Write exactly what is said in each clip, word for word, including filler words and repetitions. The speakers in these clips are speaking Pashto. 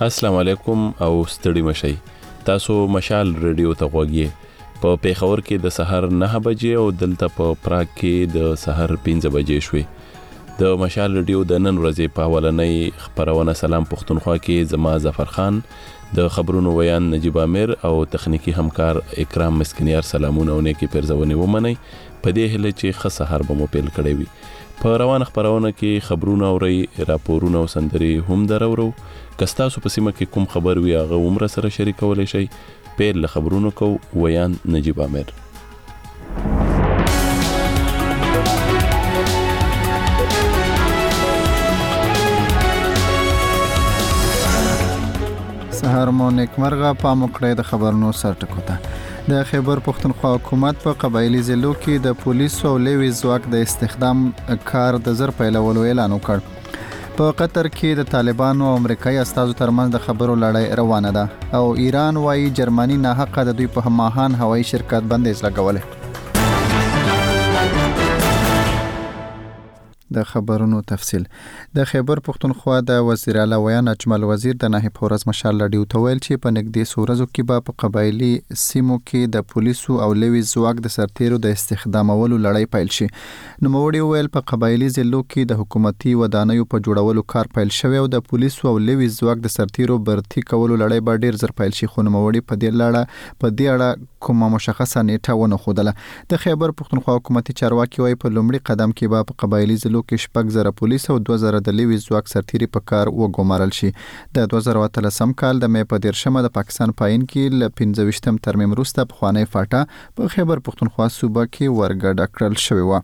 السلام علیکم او ستړي مشئ. تاسو مشال ریډیو ته غوږی. په پیښور کې د سحر نه بجې او دلته په پراګ کې د سحر پنځه بجې شوې. د مشال ریډیو د نن ورځې په اولنۍ خبرونه سلام پښتونخوا کې زما ظفر خان، د خبرونو ویان نجیب امیر او تخنیکی همکار اکرام مسکینیار سلامونه او نیکی پرځونه ومني. په دې هله چې ښه سحر به مو پیل کړی وي. په روان خبرونه کې خبرونه اوري، راپورونه او سندري هم درورو. کستاسو په سیمه کې کوم خبر وي هغه عمر سره شریکولای شي. پیل له خبرونو کو ویان نجیب امیر. سهار مو نیکمرغه. پام وکړئ د خبرونو سرټکو. د خیبر پښتونخوا حکومت په قبایلی ضلعو کې د پولیسو او لوی ځواک د استخدام کار د زر پیلولو اعلان وکړ. په قطر کې د طالبانو او امریکایي استازو ترمنځ د خبرو لړۍ روانه ده او ایران وايي جرمني ناحقه د دوی په ماهان هوایي شرکت بندیز لګولې. د خبرونو تفصیل. د خیبر پښتونخوا د وزیر اعلی ویان اجمل وزیر د نهي پورز مشال لډیو تویل چې په نګدي سورزو کې به په قبایلی سیمو کې د پولیسو او لوی ځواک د سرتیرو د استخدامولو لړۍ پیل شي. نو موړي ویل په قبایلی ضلعو کې د حکومتي ودانیو په جوړولو کار پیل شوی او د پولیسو او لوی ځواک د سرتیرو برتي کولو لړۍ به ډیر زر پیل شي. خو نو موړي په دې لړۍ په دې اړه کومه مشخصه نیټه ونه خوده. د خیبر پښتونخوا حکومتي چارواکي وايي په لومړي قدم کې به په قبایلی ضلعو کې شپږ زره پولیس او دوه زره د لوی ځواک سرتیري په کار وګمارل شي. د دوه زره اتلسم کال د مې په دیرشمه د پاکستان پاین کې ل پنځه ویشتم ترمیم وروسته په خوانی فاټا په خیبر پښتونخوا صوبه کې ورګډ کړل شوی و.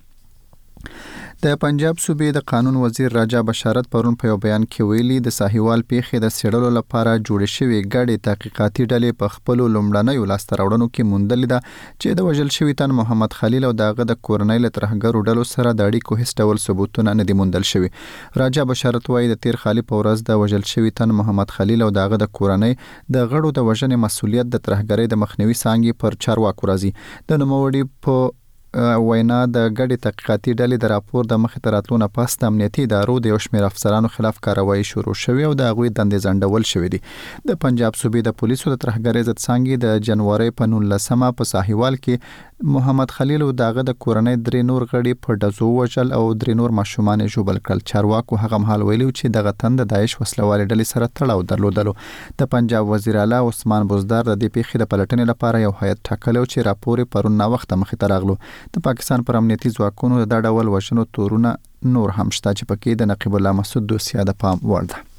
د پنجاب صوبې د قانون وزیر راجا بشارت پرون په یو بیان کې ویلي د ساحیوال پیښې د سړلو لپاره جوړ شوی ګډې تحقیقاتي ډلې په خپل لومړنیو لاسته راوړنو کې موندلې ده چې د وژل شوی تن محمد خلیل او دغه د کورنۍ له ترهګرو ډلو سره د اړیکو هیڅ ډول ثبوتونه نه دي موندل شوی. راجا بشارت وایي د تیر خالي په ورځ د وژل شوی تن محمد خلیل او دغه د کورنۍ د غړو د وژنې مسؤلیت د ترهګرۍ د مخنیوي څانګې پر چارواکو راځي. د نوموړي په وینا د ګډې تحقیقاتي ډلې د راپور د مخې ته راتلو نه پس د امنیتي ادارو د یو شمېر افسرانو خلاف کاروایی شروع شوې او د هغوی دندې ځنډول شوې دي. د پنجاب صوبې د پولیسو د ترهګرۍ ضد څانګې د جنوري په نولسمه په ساحیوال کې محمد خلیل او دغه د کورنۍ درې نور غړي په ډزو وژل او درې نور ماشومان ژوبل کړل. چارواکو هغه مهال ویلي چې دغه تن د داعش وسلوالې ډلې سره تړاو درلودلو. د پنجاب وزیر اعلی عثمان بزدار د دې پیښې د پلټنې لپاره یو هیئت ټاکلی چې راپور پرون نا وخت مخې ته راغلو. د پاکستان پر امنیتي ځواکونو د ډول وژنو تورونه نور هم شته چې پکې د نقیب الله مسعود دوسیه د پام وړ ده.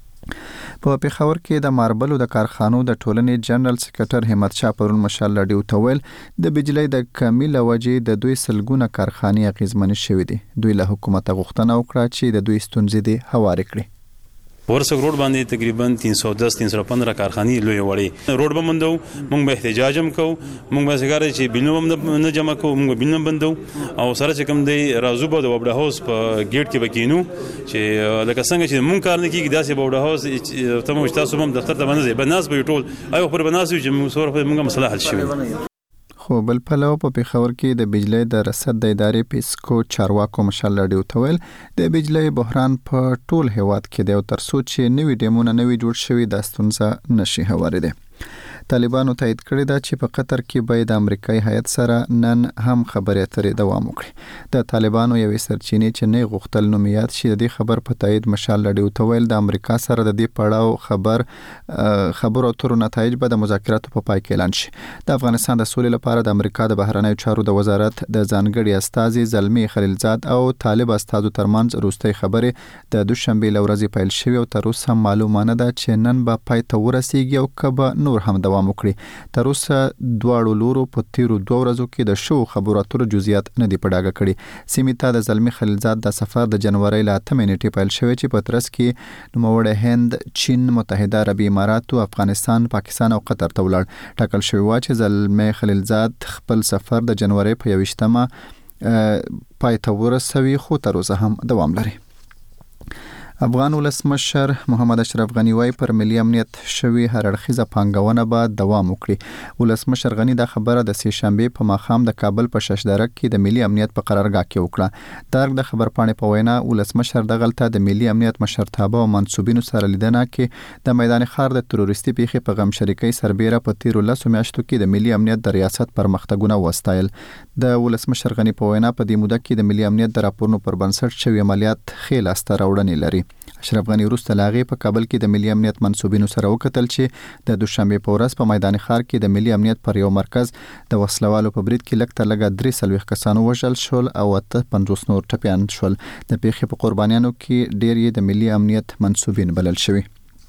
په پیښور کې د ماربلو د کارخانو د ټولنې جنرال سکرټر همت شاه پرون مشال لډیو تویل د بجلی د کمی لوجې د دوی سلګونه کارخانې اغیزمن شوې دي. دوی له حکومت غوښتنه وکړه چې د دوی ستونزې دي هوارې کړي. ورسک روډ باندې تقریبا تین سو دس تین سو پندرہ کارخانې لوی وړي روډ به مندو موږ به احتجاج هم کو موږ به څنګه چې بینو نه جمع کو موږ بینو بندو او سره چې کوم دی رازو به د وبډ هاوس په گیټ کې بکینو چې لکه څنګه چې موږ کار نه کیږي داسې وبډ هاوس ته مو تاسو هم دفتر ته باندې بناس به ټول ایو پر بناس چې موږ سره موږ مسله حل شي. خو بل پلو په پیښور کې د بجلی د رصد د ادارې پیسکو چارواکو مشال لډیو تویل د بجلی بحران په ټول هیواد کې دی او تر څو چې نوې ډیمونه نوې جوړ شوي د ستونزه نشي هوارېدی. طالبانو تایید کړی دا چې په قطر کې به د امریکایي هیئت سره نن هم خبرې اترې دوام وکړي. د طالبانو یوې سرچینې چې نه غوښتل نومیات شي د دې خبر په تایید مشال لډیو تویل د امریکا سره د دې پړاو خبر خبرو اترو نتایج به د مذاکراتو په پای کې اعلان شي. د افغانستان د سولې لپاره د امریکا د بهرنیو چارو د وزارت د ځانګړي استازي زلمی خلیلزاد او طالب استازو ترمنځ وروستۍ خبرې د دوشنبه لورځې پیل شوې او تر اوسه معلومه نه ده چې نن به پای ته ورسیږي او کبه نور هم دوام وکړي. تر اوسه دواړو لورو په تیرو دوه ورځو کې د شو خبرو اترو جزئیات نه دي په ډاګه کړي. سیمې ته د زلمی خلیلزاد د سفر د جنوري له اتمې نیټې پیل شوی چې په ترڅ کې نوموړی هند، چین، متحده عربي امارات، افغانستان، پاکستان او قطر ته ولاړ. ټاکل شوی و چې زلمی خلیلزاد خپل سفر د جنوري په یویشتمه پای ته ورسوي خو تر اوسه هم دوام لري. افغان ولسمشر محمد اشرف غنی وايي پر ملي امنیت شوی هر اړخیزه پانګونه به دوام وکړي. ولسمشر غنی دا خبره د سې شنبه په ماښام د کابل په ششدرک کې د ملي امنیت په قرارګاه کې وکړه. دا د خبر پاڼې په وینا ولسمشر دغلطه د ملي امنیت مشرتابه او منسوبینو سره لیدنه کې د میدان ښار د تروریستي پیښې په غم شریکۍ سربېره په تیرو لسو میاشتو کې د ملي امنیت د ریاست پرمختګونه وستایل. د ولسمشر غنی په وینا په دې موده کې د ملي امنیت د راپورونو پر بنسټ شوی عملیات خېل استه راوړنې لري. اشرف غنی وروسته لاغې په کابل کې د ملي امنیت منسوبینو سره وکتل چې د دوشنبه په ورځ په میدان ښار کې د ملي امنیت پر یو مرکز د وسلوالو په برید کې لږ تر لږه درې څلوېښت کسانو وژل شول او اته پنځوس نور ټپیان شول. د پیښې په قربانیانو کې ډېر یې د ملي امنیت منسوبین بلل شوي.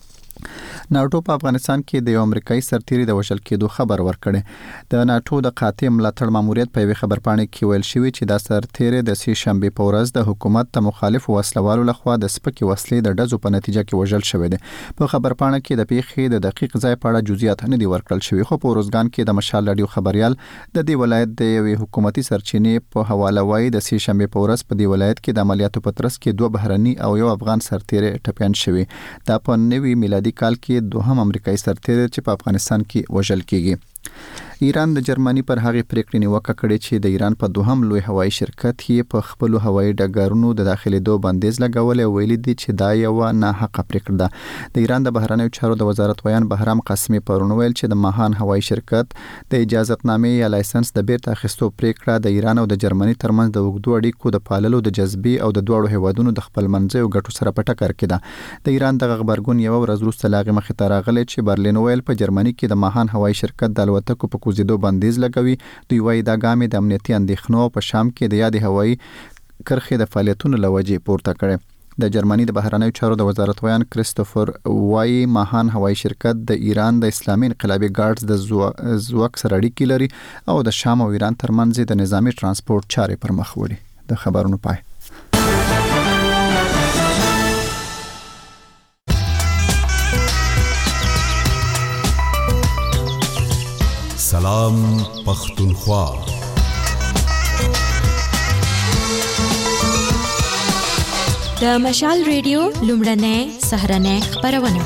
ناټو په افغانستان کې د یو امریکایي سرتیري د وژل کېدو خبر ورکړی. د ناټو د قاطع ملاتړ ماموریت په یوه خبرپاڼه کې ویل شوی چې دا سرتیري د سې شنبه په ورځ د حکومت ته مخالف وسلوالو لخوا د سپکې وسلې د ډزو په نتیجه کې وژل شوی دی. په خبرپاڼه کې د پیښې د دقیق ځای په اړه جزئیات نه دي ورکړل شوی، خو په روزګان کې د مشال رادیو خبريال د دې ولایت د یوې حکومتي سرچینې په حواله وایي د سې شنبه په ورځ په دې ولایت کې د عملیاتو په ترڅ کې دوه بهرني او یو افغان سرتیري ټپیان شوی. دا په نوي میلادي کال کې دوهم امریکایي سرتیري چې په افغانستان کې وژل کیږي. ایران د جرمني پر هغه پریکړې نیوکه کړې چې د ایران په دوهم لوی هوایي شرکت یې په خپل هوایي ډګرونو د داخلي دوه بندیز لګولې او ویلي دي چې دا یو نه حق پریکړه ده. د ایران د بهرنیو چارو د وزارت ویان بهرام قاسمي پرون ویل چې د ماهان هوایي شرکت د اجازهتنامې یا لایسنس د بیرته اخیستو پریکړه د ایران او د جرمني ترمنځ د اوږدو اړیکو د پاللو د جذبي او د دوه هیوادونو د خپلمنځي ګټو سره په ټکر کې ده. د ایران د خبرګون یو ورځ وروسته لاغې مخې ته راغلی چې برلین ویل په جرمني کې د ماهان هوایي شرکت د الوتکو په کوزیدو بندیز لګوي. دوی وايي دا ګام د امنیتي اندېښنو په شام کې د یادې هوایي کرښې د فعالیتونو لوجې پورته کړي. د جرمني د بهرنیو چارو د وزارت ویان کریستوفر وايي ماهان هوایي شرکت د ایران د اسلامي انقلابي ګارډز د ځواک سره اړیکې لري او د شام او ایران ترمنځ د نظامی ترانسپورت چارې پر مخ وړي. د خبرونو پای. سلام پختونخوا. د مشال ریډیو لومړنۍ سهرنۍ خبرونه.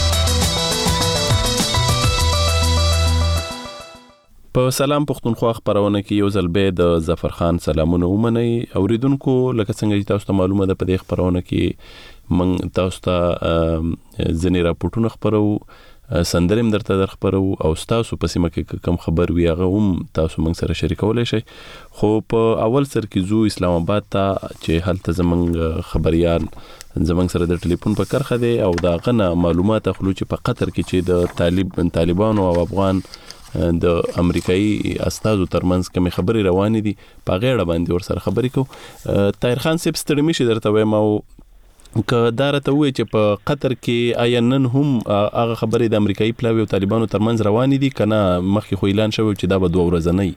په سلام پختونخوا خبرونه کې یو ځل به د ظفر خان سلامونه ومني. اوریدونکو لکه څنګه چې تاسو ته معلومه ده په دې خبرونه کې من تاسو ته ځنې راپورټونه خبرو، سندرم درته در خبرو او تاسو په سیمه کې کم خبر وي هغه هم تاسو موږ سره شریکولای شئ. خو په اول سر کې زو اسلام آباد ته چې هلته زمونږ خبريال زمونږ سره د ټلیفون په کرخه دی او دا غنه معلومات اخلو چې په قطر کې چې د طالب طالبانو او افغان د امریکایي استادو ترمنځ کوم خبري روانې دي په غیړه باندې ور سره خبرې کو. طاهر خان صاحب ستړي مشي درته وایم او که دا راته وایي چې په قطر کې آیا نن هم هغه خبرې د امریکایي پلاوي او طالبانو ترمنځ روانې دي کنه مخکې خو اعلان شوی چې دا به دوه ورځې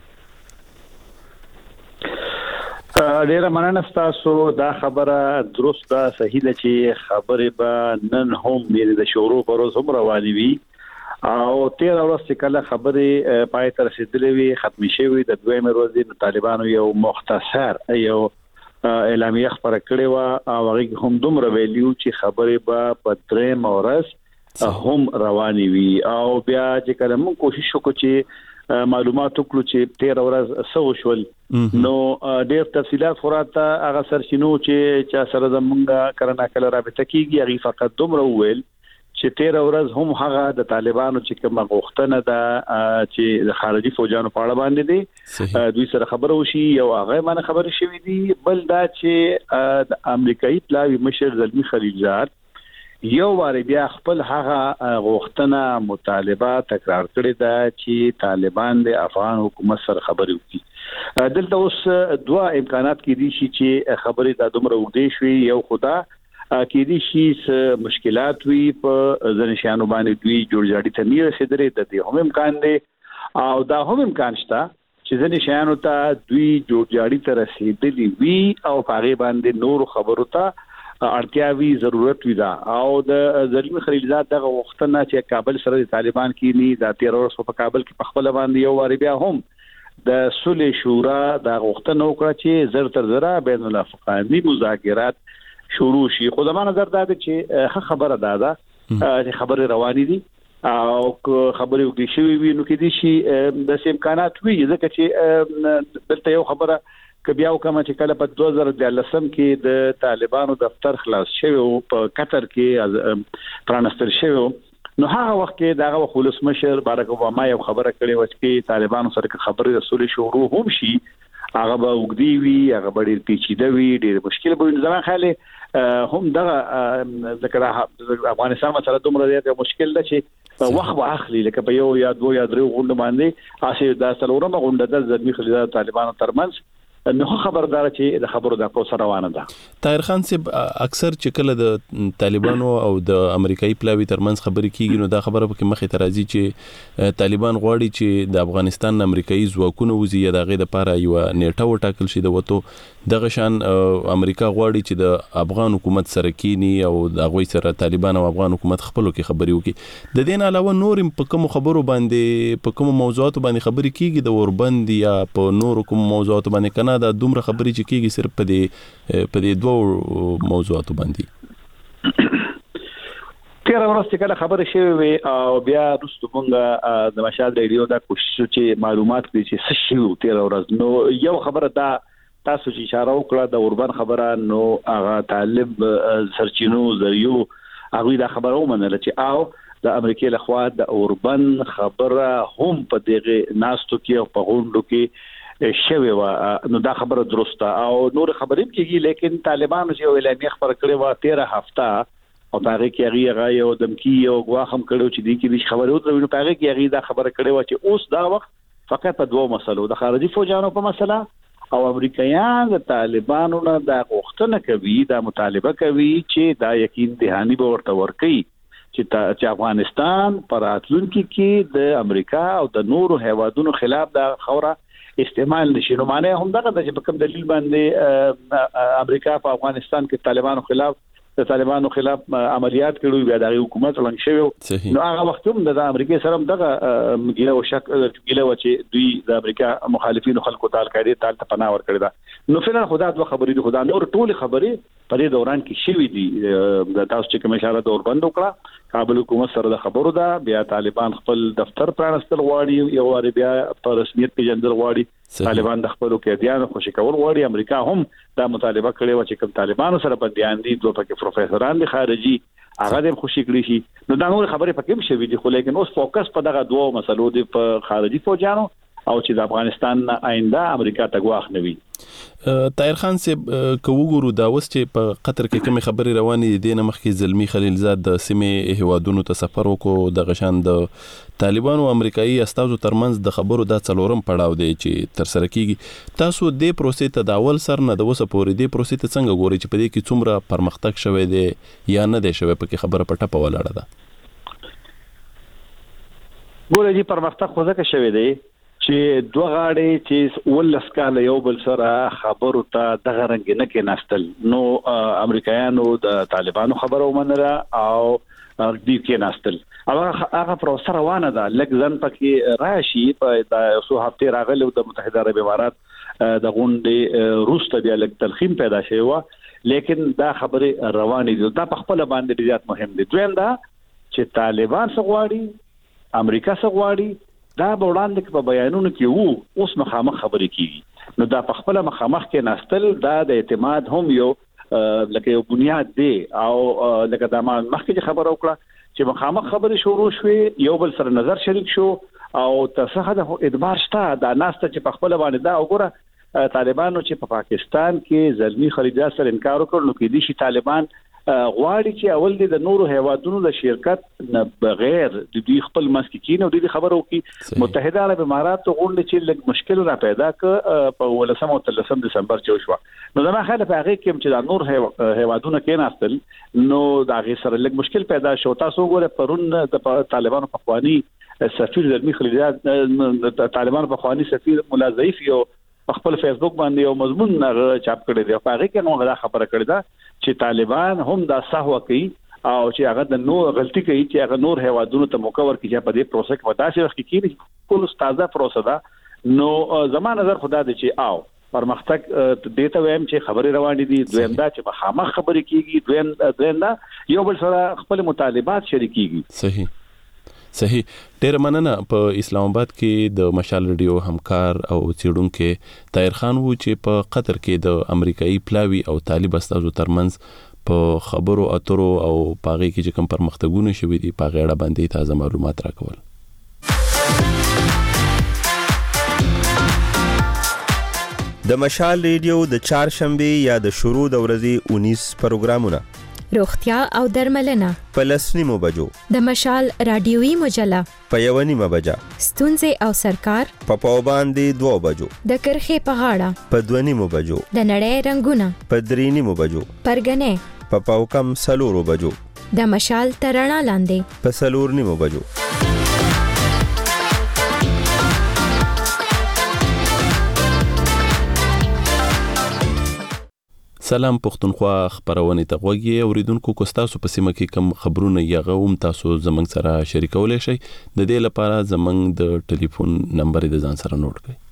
نه؟ ډیره مننه تاسو. دا خبره درست ده، صحیح ده چې خبرې به نن هم د شروع پر ورځ هم روانې وي او تیر ورځ چې کله خبرې پای ته رسیدلې وي ختمې شوې د دویمې ورځې د طالبانو یو مختصر یو اعلامیه خبره کړې و او هغه هم دومره ویلیو چې خبرې به په درېم ورځ هم روانې وي او بیا چې کله موږ کوشش وکړو چې معلومات وکړو چې تیر ورځ څه وشول نو ډېر تفصيلات خراته هغه سرچینو چې چا سره زمونږه کرنا کله رابطه کیږي هغه فقط دومره ویل چې تیر ورځ هم هغه د طالبانو چې کومه غوښتنه ده چې د خارجي فوجانو په اړه باندې دي دوی سره خبرو شي یو هغه باندې خبرې شوې دي، بل دا چې د امریکایي پلاوي مشر زلمی خلیلزاد یو واری بیا خپل هغه غوښتنه مطالبه تکرار کړې ده چې طالبان د افغان حکومت سره خبرې وکړي. دلته اوس دوه امکانات کې دي چې خبرې د دومره وډې شوي. یو خدا کې دي شي مشکلات وي په ځنشانو باندې دوی جوړجاړي ته نه رسیدلې، د دې هم امکان دی او دا هم امکان شته چې ځنشانو ته دوی جوړجاړي ته رسیدلې وي او هغه باندې نور خبرو ته اړتیا وی ضرورت وي. دا او د زلمی خلیلزاد دغه وختونه چې کابل سره د طالبان کې نه د تیر ورځ په کابل کې په خپل باندې یو واری بیا هم د صلح شورا د وختونه وکړه چې زر تر زره بین الافغاني مذاکرات شروع شي. خو زما نظر دا چې ښه خبره ده دا چې خبره روانې دي او خبره وکړي شوی وي نو کې دي شي د امکانات وي ځکه چې دلته یو خبره ک بیا کوم چې کله په دوه زره دولسم کې د طالبانو دفتر خلاص شوی او په قطر کې پرانستل شوی نو هغه وخت کې دغه ولس مشر باراک اوباما یو خبره کړې و چې طالبانو سره خبرې رسول شروع هم شي هغه به وګدي وي هغه به ډېر پیچیده وي ډېر مشکل به وي. ځکه خاله هم دغه ذکر افغانستان مسله دومره ډېر مشکل ده چې وخت به اخلي لکه په یو یا دوه یا درې غونډه باندې اسې د څلورمه غونډه د زلمی خلیفه طالبانو ترمنځ نو خبردار چې د خبرو د پروسه روانه ده. طاهر خان صاحب اکثر چې کله د طالبانو او د امریکایي پلاوی ترمنځ خبرې کیږي نو دا خبره پکې مخې ته راځي چې طالبان غواړي چې د افغانستان امریکایي ځواکونه وزي یا دغه د لپاره یو نیټه وټاکل شي د وته دغه شان امریکا غواړي چې د افغان حکومت سره کینی او د غوي سره طالبان او افغان حکومت خپلو کې خبرې وکړي. د دین علاوه نور په کوم خبرو باندې په کوم موضوعات باندې خبرې کیږي د اوربند یا په نور کوم موضوعات باندې کنه دا دومره خبرې چې کیږي صرف په دې په دې دوه موضوعاتو باندې. تیر ورځ کله خبره شوی وي او بیا رستو مونږه د مشال ریډیو دا کوشش چې معلومات کړي چې څه شی تیر ورځ نو یو خبره دا تاسو چې اشاره وکړه د اوربن خبره نو هغه طالب سرچینو ذریعو هغه دا خبره ومنله چې او د امریکای له خوا د اوربن خبره هم په دغه ناستو کې او په غونډو کې شوی و نو دا خبره درسته او نور خبرې کېږي لیکن طالبانو چې اعلامیه خبره کړې و تیرہ هفته او هغه کې هغه یو دمکی او غواخم کړو چې د کې خبره وته نو هغه کې هغه دا خبره کړې و چې اوس دا وخت فقط په دوه مسلو د خارجي فوجانو په مسله او امریکایان د طالبانو نه د غوښتنه کوي د مطالبه کوي چې دا یقین دهانی به ورته ورکړي چې افغانستان پر راتلونکي کې د امریکا او د نورو هیوادونو خلاف د خوره استعمال نشي. نو معنی هم دغه د په کوم دلیل باندې امریکا په افغانستان کې طالبانو خلاف د طالبانو خلاف عملیات کړو بیا د حکومت لنګ شوی نو هغه وخت هم د امریکا سره دغه ګیله او شک ګیله و چې دوی د امریکا مخالفینو خلکو تعال کړي تعال ته پناه ور کړی دا نو فعلا خدا د خبرې د خدا نور ټول خبرې په دې دوران کې شوی دي د تاسو چې کوم اشاره دور بند وکړه کابل حکومت سره د خبرو ده بیا طالبان خپل دفتر پرانستل غواړي یو واری بیا په رسمیت کې جندل غواړي طالبان د خپل قیدیانو خوشی کول غواړي امریکا هم دا مطالبه کړې و چې کوم طالبانو سره بنديان دي دوه پکې پروفیسوران دي خارجي هغه د خوشی کړی شي نو دا نور خبرې پکې هم شوي دي خو لیکن اوس فوکس په دغه دوه مسلو دي په خارجي فوجانو او چې د افغانستان آینده امریکا ته غواخ نوي. طاهر خان صاحب کو وګورو دا اوس چې په قطر کې کوم خبرې روانې دي نه مخکې زلمی خلیلزاد د سیمې هوادونو ته سفر وکړو د غشان د طالبانو امریکایي استازو ترمنځ د خبرو دا څلورم پړاو دی چې تر سره کیږي. تاسو د پروسې تداول سر نه د وسه پورې د پروسې ته څنګه ګوري چې په دې کې څومره پرمختګ شوی دی یا نه دی شوی په خبره پټه په ولاړه ده؟ ګورې دي پرمختګ خو ځکه شوی دی چې دوه غاړې چې ولس کاله یو بل سره خبرو ته دغه رنګ نه کې ناستل نو امریکایانو د طالبانو خبرو ومنله او دې کې ناستل هغه هغه پروسه روانه ده لکه ځن پکې راشي په د څو هفته راغلو د متحده عرب امارات د غونډې روسته بیا لک تلخیم پیدا شوی و لیکن دا خبره روانه دي دا په خپل باندې ډیره مهم دي. دویم دا چې طالبان څه غواړي امریکا څه غواړي دا به وړاندې په بیانونو کې وو اوس مخامخ خبرې کیږي نو دا په خپل مخامخ کې ناستل دا د اعتماد هم یو لکه یو بنیاد دی او لکه دا ما مخکې خبره وکړه چې مخامخ خبرې شروع شوې یو بل سره نظر شریک شو او تصحه د ادبار شته دا ناسته چې په خپل باندې دا وګوره طالبانو چې په پاکستان کې زلمی خلیلزاد سره انکار وکړ نو کې دي چې طالبان غواړي چې اول د نورو هیوادونو د شرکت بغیر د دوی خپل مسکین او د خبرو کې متحده عرب امارات غونډه چې لږ مشکل را پیدا ک په ولسم او تلسم دسمبر چې وشو نو زما خیال په هغه کې چې د نور هیوادونو کې ناستل نو دا غي سره لږ مشکل پیدا شو. تاسو ګوره پرون د طالبانو په خواني سفیر زلمی خلیلزاد طالبانو په خواني سفیر مولا ضعیف یو په خپل فیسبوک باندې یو مضمون چاپ کړی دی په هغه کې نو غلا خبره کړې ده چې طالبان هم دا سهو کوي او چې هغه د نو غلطي کوي چې هغه نور هیوادونو ته مکور کیږي په دې پروسه کې ودا چې وخت کې ټول تازه پروسه ده نو زما نظر خدا دې چې او پرمختګ دیته وایم چې خبرې روانې دي. دویم دا چې مخامخ خبرې کیږي، دویم دویم دا یو بل سره خپل مطالبات شریکيږي. صحیح صحیح. ډیر مننه. په اسلام آباد کې د مشال ریډیو همکار او څېړونکو طاهر خان وو چې په قطر کې د امریکایي پلاوی او طالب استازو ترمنځ په خبرو اترو او پاغي کې چې کوم پرمختګونه شوي دي پاغي اړه باندې تازه معلومات راکول. د مشال ریډیو د چهارشنبه یا د شروع د ورځې اونیس پروګرامونه، روغتیا او درملنه په لسنیمو بجو، د مشال رادیوي مجله په یو نیمه بجه، ستونزې او سرکار په پاوباندې دوه بجو، د کرخې په غاړه په دوه نیمو بجو، د نړۍ رنگونه په درې نیمو بجو، پرګنې په پاوکم سلورو بجو، د مشال ترڼا لاندې په سلور نیمو بجو. سلام پښتونخوا خبرونه ته غوږی اوریدونکو کو تاسو په سیمه کې کوم خبرونه یغه هم تاسو زمنګ سره شریکولای شئ. د دې لپاره زمنګ د ټلیفون نمبر د ځان سره نوٹ کړئ.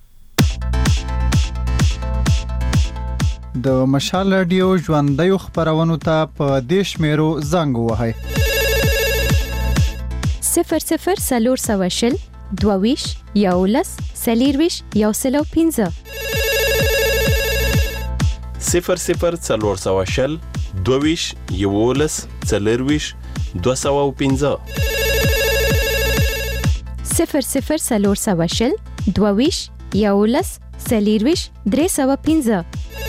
د مشال رادیو ژوندۍ خبرونه ته په دیش میرو زنګ وهاي صفر صفر سلور سواشل دوویش یولس سلیرویش یوسلو پینزه صفر صفر څلور سوه شل دوویش یولس څلرویش دوه سوه پنځه صفر صفر سلور سوه شل دوویش یولس څلرویش درې سوه پنځه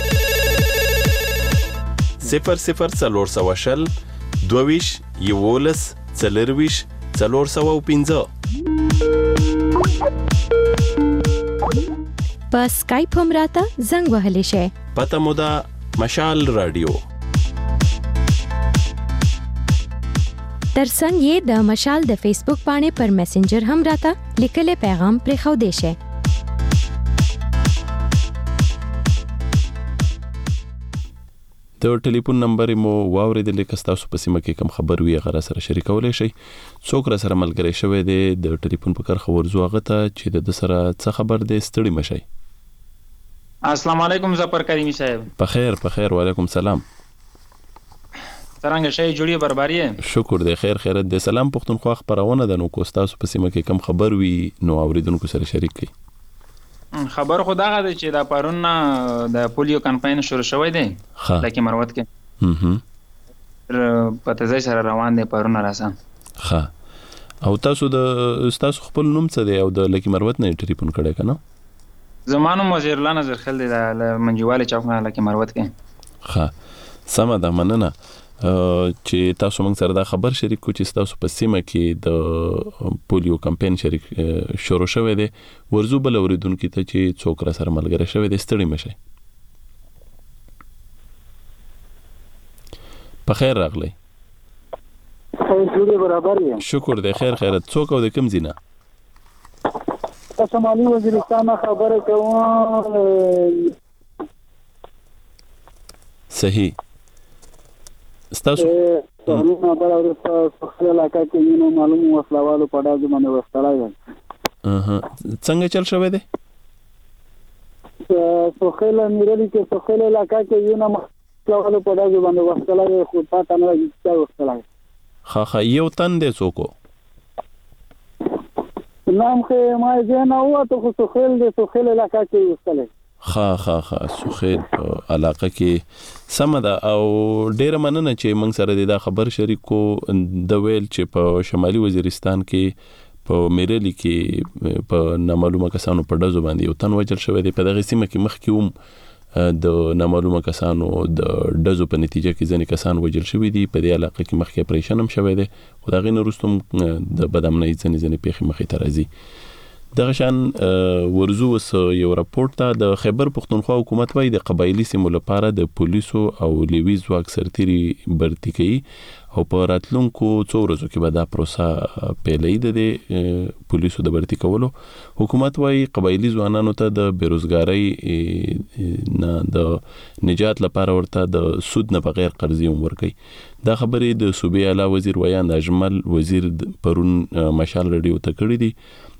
صفر صفر څلور سوه شل دوویش یولس څلرویش څلور سوه پنځه. په سکایپ هم راته زنګ وهلی شئ. پته مو ده مشال رادیو. ترڅنګ یې د مشال د فیسبوک باندې پر میسنجر هم راته لیکلي پیغام پرېښودی شئ. د ټلیفون نمبر مو واوریدل که تاسو په سیمه کې کوم خبر وي غره سره شریکولای شئ. څوک را سره ملګری شوی دی د ټلیفون په کار خبر زو هغه ته چې د سره څه خبر دی ستړي مشئ. السلام علیکم ظفر کریمی صاحب. په خیر په خیر وعلیکم سلام. څنګه شئ جوړی برباری؟ شکر دی خیر خیرت دی. سلام پښتونخوا خبرونه ده نو کو تاسو په سیمه کې کوم خبر وي نو اوریدونکو سره شریک کړئ. خبر خو دغه دی چې دا پرون د پولیو کمپاین شروع شوی دی لکه مروت کې. هم په تیزی سره روان دی پرون راسه. ها او تاسو د تاسو خپل نوم څه دی او د لکی مروت نه ټلیفون کړی کنه؟ زمانو وزیر الله نظر خل دی د منجواله چوک نه لکه مروت کې. ها سم ده مننه چې تاسو موږ سره دا خبر شریک کو چې تاسو په سیمه کې د پولیو کمپاین شریک شروع شوی دی. ورزو بل اوریدونکو ته چې څوک را سره ملګری شوی دی ستړي مشئ. په خیر راغلی. جوړي برابر یم. شکر دی خیر خیرت. څوک او د کوم ځای نه؟ شمالي وزیرستان خبره کوم. صحیح. ستاسو نو بل ورته څه علاقه کې نو معلوم وسلوالو په داسې باندې وستلای. اها څنګه چل شوی دی؟ په خله میرلی کې په خله علاقه کې یو نه وسلوالو په داسې باندې وستلای خو پاتہ نه راځي وستلای. خا خا یو تن دې څوک نام خې ما یې نه وته خو سخیل دې سخیل علاقه کې وستلای. خا خا خا سخیل علاقه کې سم ده او ډیر مننه چې موږ سره دا خبر شریک کو. د ویل چې په شمالي وزیرستان کې په میرلی کې په نامعلومه کسانو په ډزو باندې یو تن وجل شوی دی. په دغه سیمه کې مخکې هم د نامعلومه کسانو د ډزو په نتیجه کې ځینې کسان وجل شوی دي. په دې علاقه کې مخکې اپریشن هم شوی دی خو دا غي نه رستم د بدامنۍ ځینې ځینې پیښې مخې ته راځي. دغه شان ورزو وس یو راپورټ ته د خیبر پښتونخوا حکومت وايي د قبایلی سیمو لپاره د پولیسو او لیوي ځواک سرتيري برتي کوي او په راتلونکو څو ورځو کې به دا پروسه پیلې ده پولیسو د برتي کولو. حکومت وايي قبایلی ځوانانو ته د بیروزګاری نه د نجات لپاره ورته د سود نه بغیر قرضې هم ورکوي. دا خبرې د صوبې اعلی وزیر ویاند اجمل وزیر پرون مشال رادیو ته کړې دي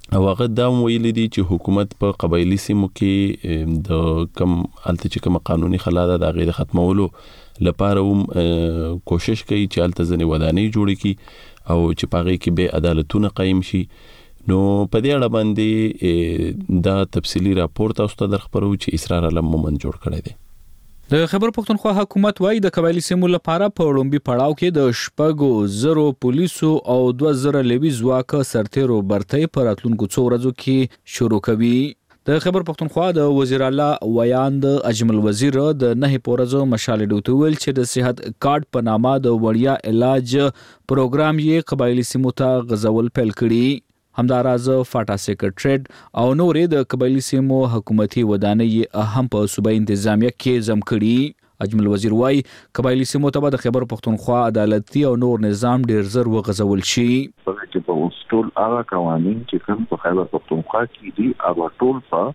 او هغه دا ویلي دي چې حکومت په قبایلی سیمو کې د کم الته چې کوم قانوني خلا ده د غیر ختمولو لپاره هم کوشش کوي چې الته ځنې ودانۍ جوړ کړي او چې پاغي کې به عدالتونه قائم شي. نو په دې اړه باندې دا تفصیلی راپور تاسو ته درخبرو چې اسرار علم مومند جوړ کړی دی. د خیبر پختونخوا حکومت وايي د قبایلی سیمو لپاره په لومبي پړاو کې د شپږو زرو پولیسو او دوه زره لوي ځواک سرتیرو برتۍ په راتلونکو څو ورځو کې شروع کوي. د خیبر پختونخوا د وزیر اعلی ویان د اجمل وزیر د نه پورزو مشال ډوتول چې د صحت کارت په نامه د وړیا علاج پروګرام یې قبایلی سیمو ته غزول پیل کړي. همداراز فاټا سیکریټریټ او نورې د قبایلی سیمو حکومتي ودانۍ هم په صوبایي انتظامیه کې زم کړي. اجمل وزیر وايي قبایلی سیمو ته د خیبر پختونخوا عدالتي او نور نظام ډیر زر وغځول شي. چې په ټول هغه قوانين چې کوم په خیبر پختونخوا کې دي هغه ټول په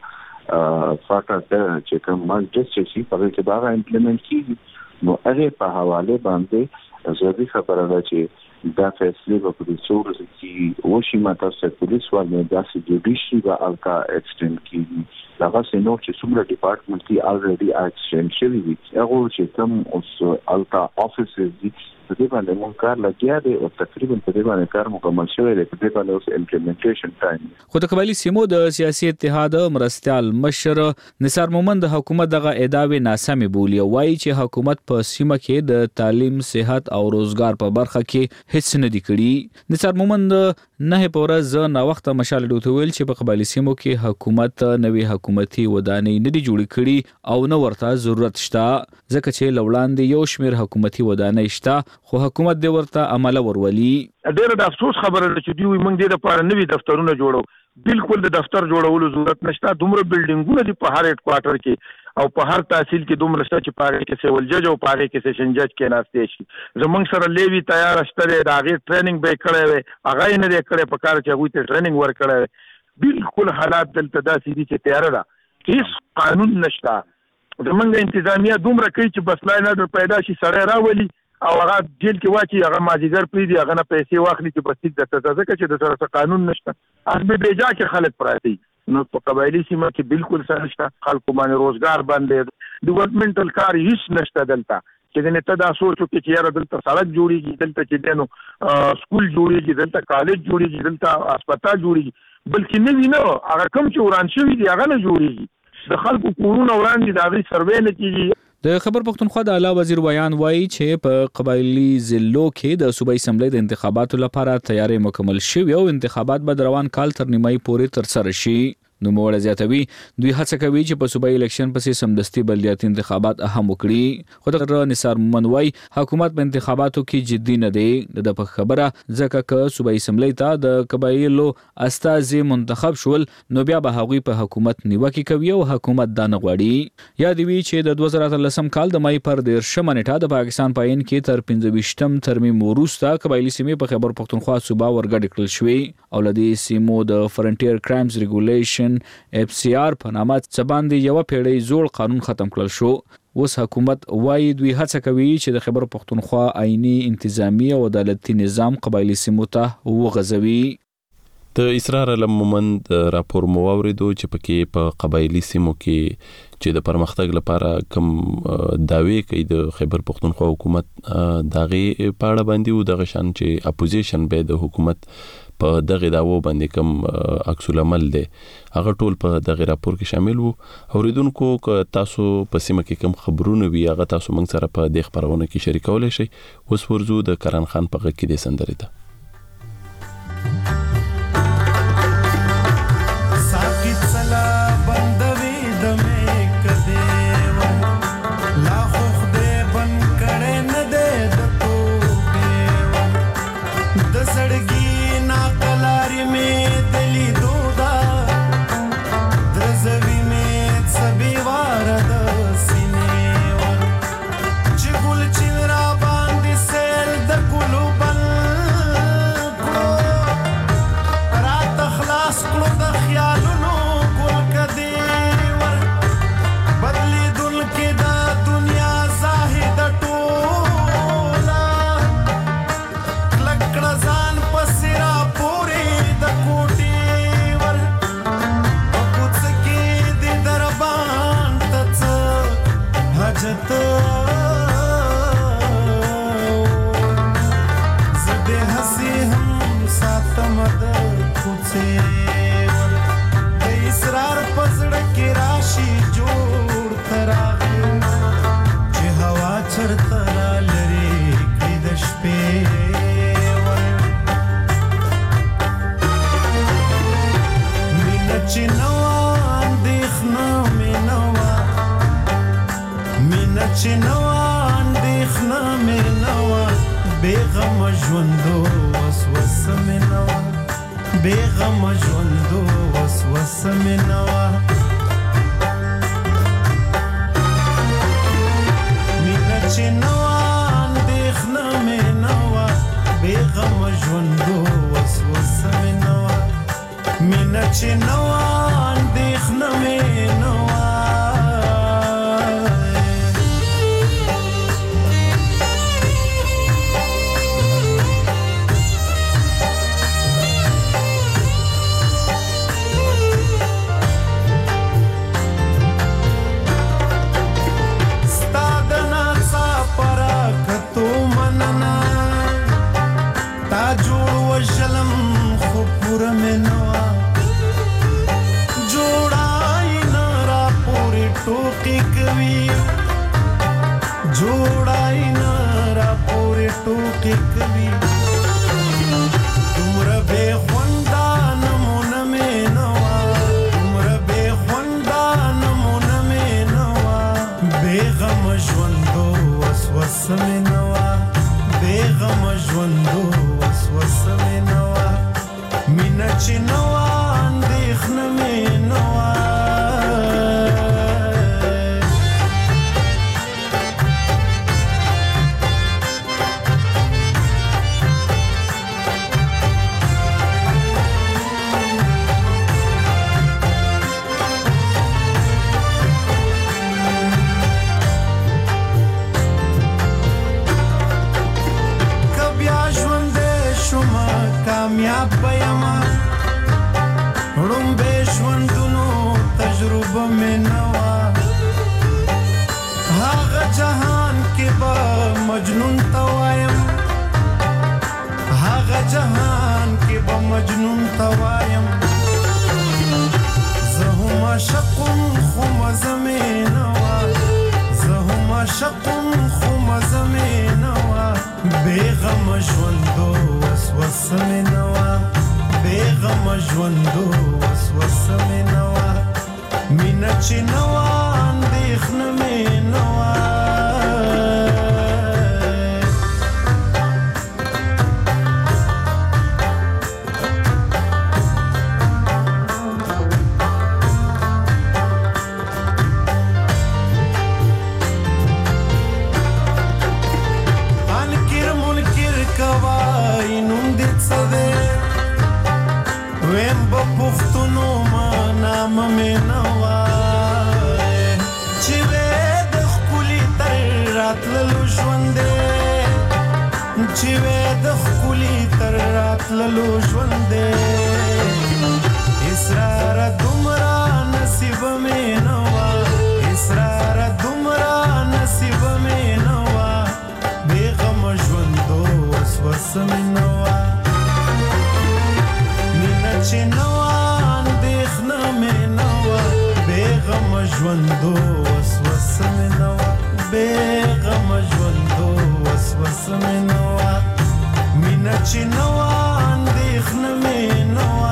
فاټا چې کوم ماجستر شي په کې دا امپلیمنٹ کیږي. نو هغه په حواله باندې ضروري خبره ده چې دا فیصله په دې څور کې وشي ماته چې پولیس والے داسې جوډیشي با الکا ایکسټند کیږي. دا څنګه نو چې څومره ډپارټمنټ کې الریډي ایکسټند شوی دي هغه چې کوم اوس الکا افیسز دي په دې باندې مونږ کار لګیا دی او تقریبا په دې باندې کار مکمل شوی دی. په دې باندې اوس امپلیمنټیشن ټایم. خو د قبایلی سیمو د سیاسي اتحاد مرستيال مشر نثار مومند د حکومت دغه ادعاوې ناسمې بولي او وایي چې حکومت په سیمه کې د تعلیم، صحت او روزګار په برخه کې هیڅ نه دی کړی. نثار مومند نه پورز نه وخت مشال ډوتول چې په قبایلی سیمو کې حکومت نوې حکومتي ودانۍ نه دی جوړ کړي او نه ورته ضرورت شته ځکه چې لوړاندې یو شمیر حکومتي ودانۍ شته خو حکومت دې ورته عمل ورولي. ډېر د افسوس خبره ده چې دوی موږ دې لپاره نوي دفترونه جوړو. بالکل د دفتر جوړولو ضرورت نشته. دومره بلډینګونه دي په هر هډ کوارټر کې او په هر تحصیل کې دومره شته چې پاره کې سیول جج او پاره کې سیشن جج کې ناشته شي. زمونږ سره لیوی تیار شته د هغه ټریننګ به کړی وي هغه نه دی کړی په کار چې هغه ته ټریننګ ورکړی. بالکل حالات دلته داسې دي چې تیار ده هیڅ قانون نشته. زمونږ انتظامیه دومره کوي چې بس لاین اډر پیدا شي سره راولي او هغه جیل کې واچي هغه ماجیګر پریدي هغه نه پیسې واخلي چې بس د تزازکه چې د سره قانون نشته. اسبه بیجا کې خلک پراتی. نو په قبایلی سیمه کې بالکل سره نشته. خلکو باندې روزګار باندې ډیولپمنټل کار هیڅ نشته دلته. چې نه ته دا سوچو کې چې یاره دلته سړک جوړیږي دلته چې دنو سکول جوړیږي دلته کالج جوړیږي دلته هسپتال جوړیږي بلکې نه وینو هغه کوم چې وران شوی دی هغه نه جوړیږي. د خلکو کورونه وړاندې د هغې سروې نه کېږي. د خیبر پختونخوا د اعلی وزیر ویان وایي چې په قبایلی ضلعو کې د صوبایي اسمبلی د انتخاباتو لپاره تیاری مکمل شوی او انتخابات به روان کال تر نیمایي پورې ترسره شي. نو موړ زیاتوي دوی هڅه کوي چې په صوبایي الیکشن پسې سمدستي بلدیاتي انتخابات اهم وکړي. خو د نثار مومند وایي حکومت په انتخاباتو کې جدي نه دی د په خبره ځکه که صوبایي اسمبلی ته د قبایلو استازي منتخب شول نو بیا به هغوی په حکومت نیوکه کوي او حکومت دا نه غواړي. یاد وي چې د دوه زره اتلسم کال د مای پر دیرشمه نیټه د پاکستان په عین کې تر پنځه ویشتم ترمیم وروسته قبایلی سیمې په خیبر پختونخوا صوبه ورګډ کړل شوې او لدی سیمو د فرنټیر کرایمز ریګولیشن اف سی آر په نامه څباندې یو پیړۍ زوړ قانون ختم کړل شو. اوس حکومت وایي دوی هڅه کوي چې د خیبر پختونخوا آئینی انتظامی او عدالتي نظام قبایلی سیمو ته وغځوي. د اسرار علم مومند راپور مو واوریدو چې پکې په قبایلی سیمو کې چې د پرمختګ لپاره کوم داوی کوي د خیبر پختونخوا حکومت دغه پاړه باندې او دغه شان چې اپوزیشن به د حکومت په دغه داوو باندې کوم عکس العمل دی هغه ټول په دغه راپور کې شامل وو. اوریدونکو که تاسو په سیمه کې کوم خبرونه وي هغه تاسو موږ سره په دې خبرونه کې شریکولای شئ. اوس ورزو د کرن خان په غږ کې د سندرې ده. Chigul chira bandi sel da kulu bal چې نوان دیخنا مې نوا بیغم ژوندو وسوسه مې نوا بیغم ژوندو وسوسه مې نوا مینا چې نوان دیخنا مې نوا بیغم ژوندو وسوسه مې نوا مینا چې نوان دیخنا مې نوا شلم خو پورا میں نوا جوڑائی نارا پوری ٹوکی کوي جوڑائی نارا پوری ټوکی کوي تمره به خوندا نمونه مې نوا تمره به خوندا نمونه مې نوا بیغم ژوندو وسوسه مې نوا بیغم ژوندو وسوسه مې نوا مینا چې نوا اندېښنه مې نوا کامیاب بیما رنبه ژوندونو تجربه مې نوا هغه جهان کې به مجنون توایم هغه جهان کې به مجنون توایم زه هم عاشقم خو مزه مې نوا زه هم عاشقم خو مزه مې نوا بیغم ژوندو وسوسه مې نوا بیغم ژوندو وسوسه مې نوا مینا چې نوا اندېښنه مې نوا ویم با پختونو ما نام می نوای چی وی دخکولی تر راتللو ژونده چی وی دخکولی تر راتللو ژونده اسرار دومره نصیب می نوا اسرار دومره نصیب می نوا بیغم ژوندو وسوسه می نوا چې نوا اندېښنه مې نوا بیغم ژوندو وسوسه مې نوا بیغم ژوندو وسوسه مې نوا مینا چې نوا اندېښنه مې نوا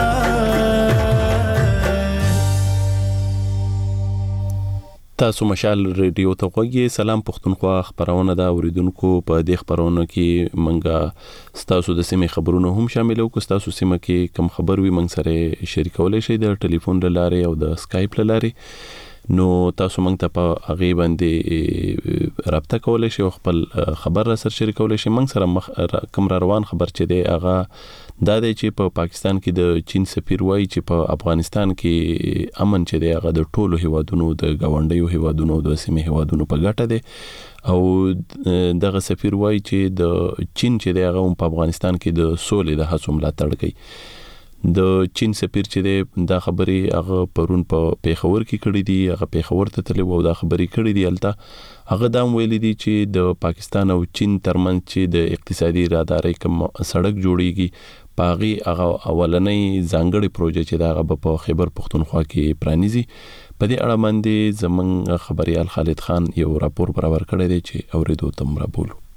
تاسو مشال ریډیو ته غوږی سلام پښتونخوا خبرونه دا اوریدونکو په دې خبرونه کې منګه ستاسو د سیمې خبرونه هم شامل او تاسو سیمه کې کم خبر وي منګ سره شریکولای شئ د ټلیفون لاره او د اسکایپ لاره نو تاسو منګ ته په هغه باندې رابطه کولای شئ او خپل خبر را سره شریکولای شئ منګ سره کم روان خبر چي دی هغه دا دی چې په پاکستان کې د چین سفیر وایي چې په افغانستان کې امن چې دی هغه د ټولو هیوادونو د گاونډیو هیوادونو د سیمې هیوادونو په ګټه دی او دغه سفیر وایي چې د چین چې دی هغه په افغانستان کې د سولې د هڅو ملاتړ کوي د چین سفیر چې دی دا خبري هغه پرون په پیښور کې کړې دي هغه پیښور ته تللی و دا خبري کړې دي الته هغه دا ویلي دي چې د پاکستان او چین ترمنځ چې د اقتصادي رادارۍ کوم سړک جوړیږي پاغي هغه اولنۍ ځانګړي پروژه چې دا هغه په خیبر پختونخوا کې پرانیزي په دې اړه باندې زمون خبريال خالد خان یو راپور برابر کړی دی چې اوریدو تم را بولو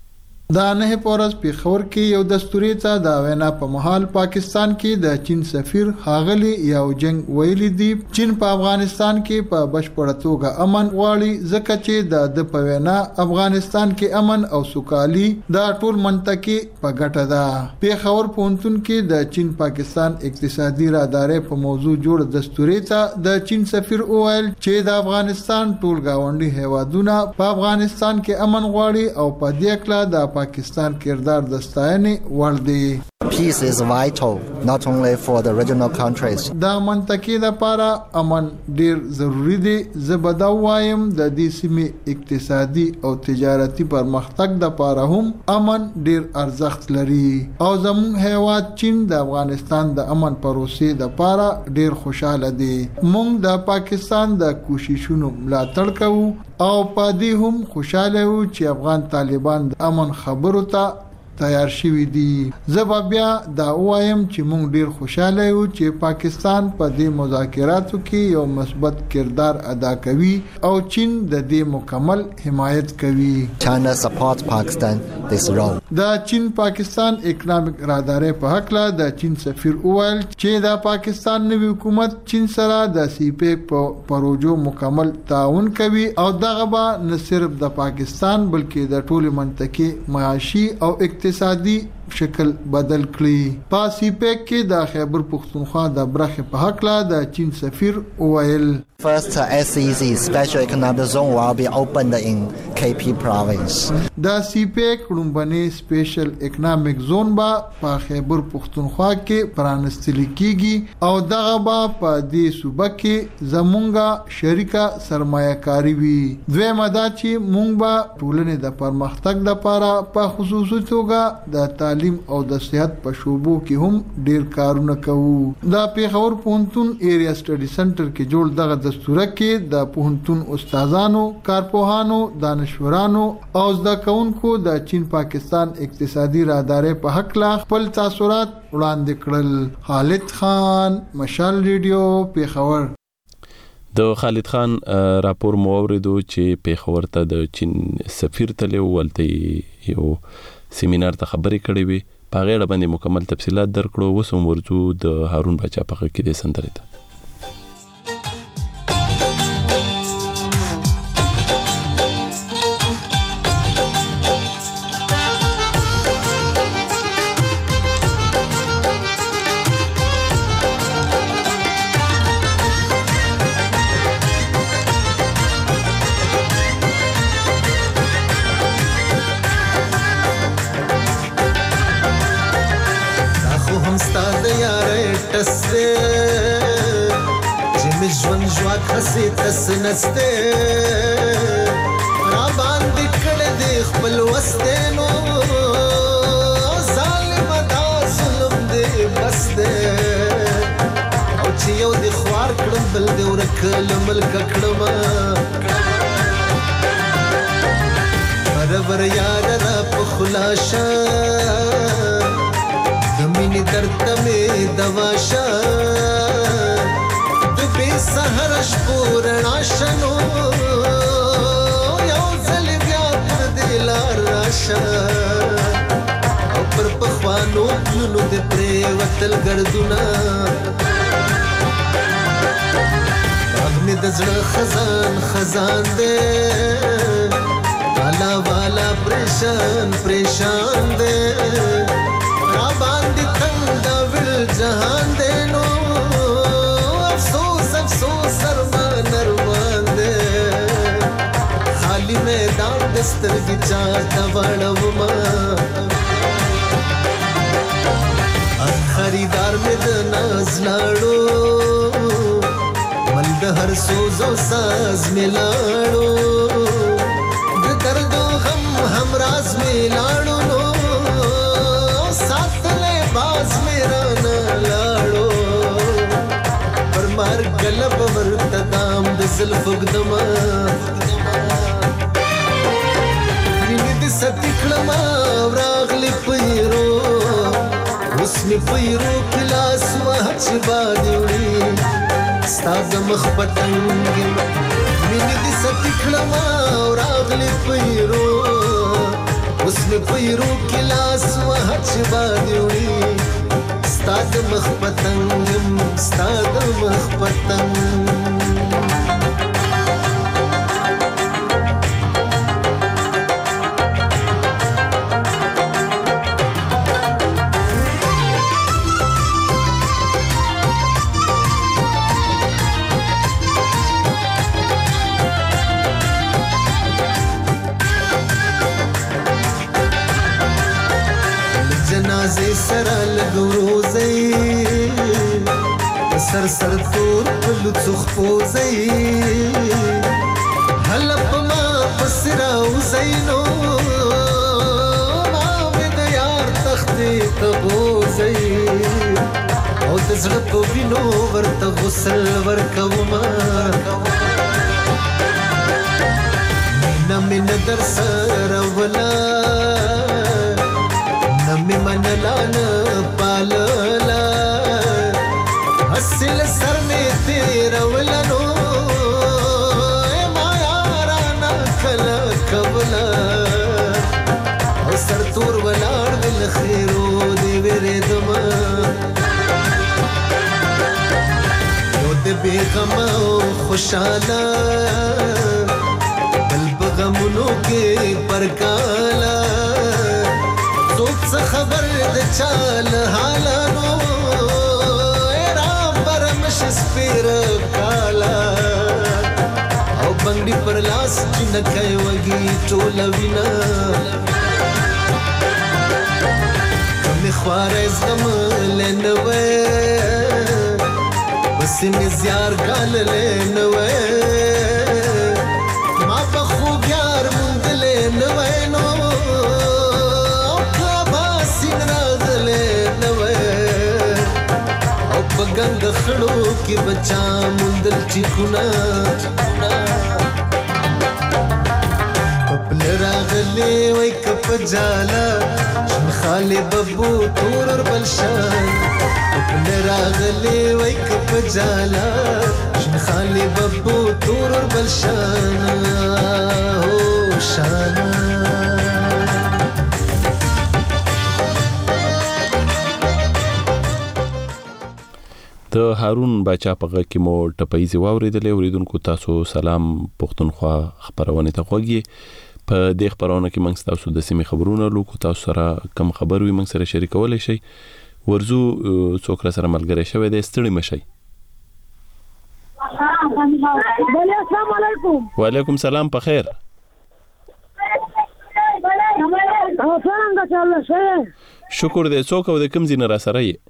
دا نه پورس پیښور کې یو دستوري ته د وینا په محل پاکستان کې د چین سفیر هاغلی یو جنگ ویلي دی چین په افغانستان کې په بشپړه توګه امن غواړي ځکه چې د د په وینا افغانستان کې امن او سوکالي د ټول منطقې په ګټه ده. پیښور پونتون کې د چین پاکستان اقتصادي رادارې په موضوع جوړ دستوري ته د چین سفیر اویل چې د افغانستان ټول گاونډي هیوادونه په افغانستان کې امن غواړي او په دې کله د پاکستان کردار د ستاینې وړ دی. Peace is vital not only for the regional countries. دا منطقې لپاره امن ډیر ضروری دی. زبدا وایم د دې سیمې اقتصادي او تجارتي پرمختګ لپاره هم امن ډیر ارزښت لري او زموږ هیواد چین د افغانستان د امن پروسې لپاره ډیر خوشاله دی. موږ د پاکستان د کوششونو ملاتړ کوو او په دې هم خوشاله یو چې افغان طالبان د امن خبرو ته تیار شوی دي. زه بیا دا وایم چې موږ ډیر خوشاله یو چې پاکستان په دې مذاکراتو کې یو مثبت کردار ادا کوي او چین د دې مکمل حمایت کوي. China supports Pakistan this role. د چین پاکستان اکونومیک رادارې په حق لا د چین سفیر اویل چې د پاکستان نوی حکومت چین سره د سی پیک په پروژو مکمل تعاون کوي او دغه به نه صرف د پاکستان بلکې د ټول منطقې معاشي او اقتصادي شکل بدل کړي. په سی پیک کې د خیبر پختونخوا د برخه په حق لا د چین سفیر اویل First S E Z Special Economic Zone will be opened in K P province. د سی پیک لومبني سپیشل اکونومیک زون با په خیبر پختونخوا کې پرانستل کیږي او دغه با په دې صوبه کې زمونږه شریکه سرمایه‌کاري وي. دویمه دا چې مونږ به ټولنې د پرمختګ لپاره په خصوصي توګه د تعلیم او د صحت په شوبو کې هم ډیر کارونه کوو. د پیښور پونتون ایریا سټډي سنټر کې جوړ دغه دستوره کې د پوهنتون استادانو، کارپوهانو، دانشورانو او زده کوونکو د چین پاکستان اقتصادي رادارې په حق لا خپل تاثرات وړاندې کړل. خالد خان، مشال ریډیو، پیښور. د خالد خان راپور مو اوریدو چې پیښور ته د چین سفیر تلو ولته یو سیمینار ته خبرې کړې وي. په غیړه باندې مکمل تفصيلات درکړو. وسوم ورځو د هارون بچا په کې د سندرې ته خسي تسنسته را باندې کړه دې خپل وستنو ظالم دا ظلم دې بس دې او چې یو دې خوار کړم بل دې ورکل ملک کړم برابر یاد را په خلاصه د مینې درد مې دواشه سحر شپورنا شنو یو ځل بیا پر دلار راشه او پر پخوانو پلونو د پرې وتل ګردونه باغ مې د زړه خزان خزان دی والا والا پریشان پریشان دی را باندې تنگ دا ول جهان دی نو میدان دستر کی چاہتا وڑوما خریدار میں دناز لاڑو ملد ہر سوز و ساز میں لاڑو درد و غم ہم راز میں لاڑو نو ساتھ لے باز میرا نا لاڑو پر مار گلب ورتدام دزل فگدما ستکړما راغلی پیرو اوس می پیرو کلاس وحچ باندې ستاد مخ پټنګ مینه دې ستکړما راغلی پیرو اوس مې پیرو کې لاس وهچ باندې ستا د مخ پتنګ ستا د مخ پتنګ جنازه سره لګوروزي سر سر تور پلو څخ پوزي هلپ ما پسراو زینو ما مې د یار تختې تبوزي او د زړه په وینو ورته غسل ورکوما مینا مینا در سره ولا نمی منلانا پاللا حسل سر میں تیرا ولنو ما یارانا کلا کبلا او سر تور ولار دل خیرو دی ویرے دما یو دی بیغما خوشالا بل بغمونو کے پرکالا څوک څه خبر د چال حالانو رام برمش سپیر کالا او بنګړي پر لاس جنکای وږي ټول وینا کمه خواره زغم لنوي بس می زیار کال لنوي ما په خو یار مونږ لنوي نو گنگ خړو کې بچا مندل چکونا خپل راغلي وای کپ جالا شم خاله ببو تور بلشان خپل راغلي وای کپ جالا شم خاله ببو تور بلشان هو شانا د هارون باچا په غږ کې مو ټپایزي واوریدلې اوریدونکو تاسو سلام پښتونخوا خبرونه ته خوږی په دې خبرونه کې موږ تاسو د سیمې خبرونه لوکو تاسو سره کم خبر وي موږ سره شریکولای شئ ورزو څوک سره ملګری شوی دی ستړي مشي السلام علیکم وعلیکم سلام په خیر شکر دې څوک او د کوم ځای را سره یې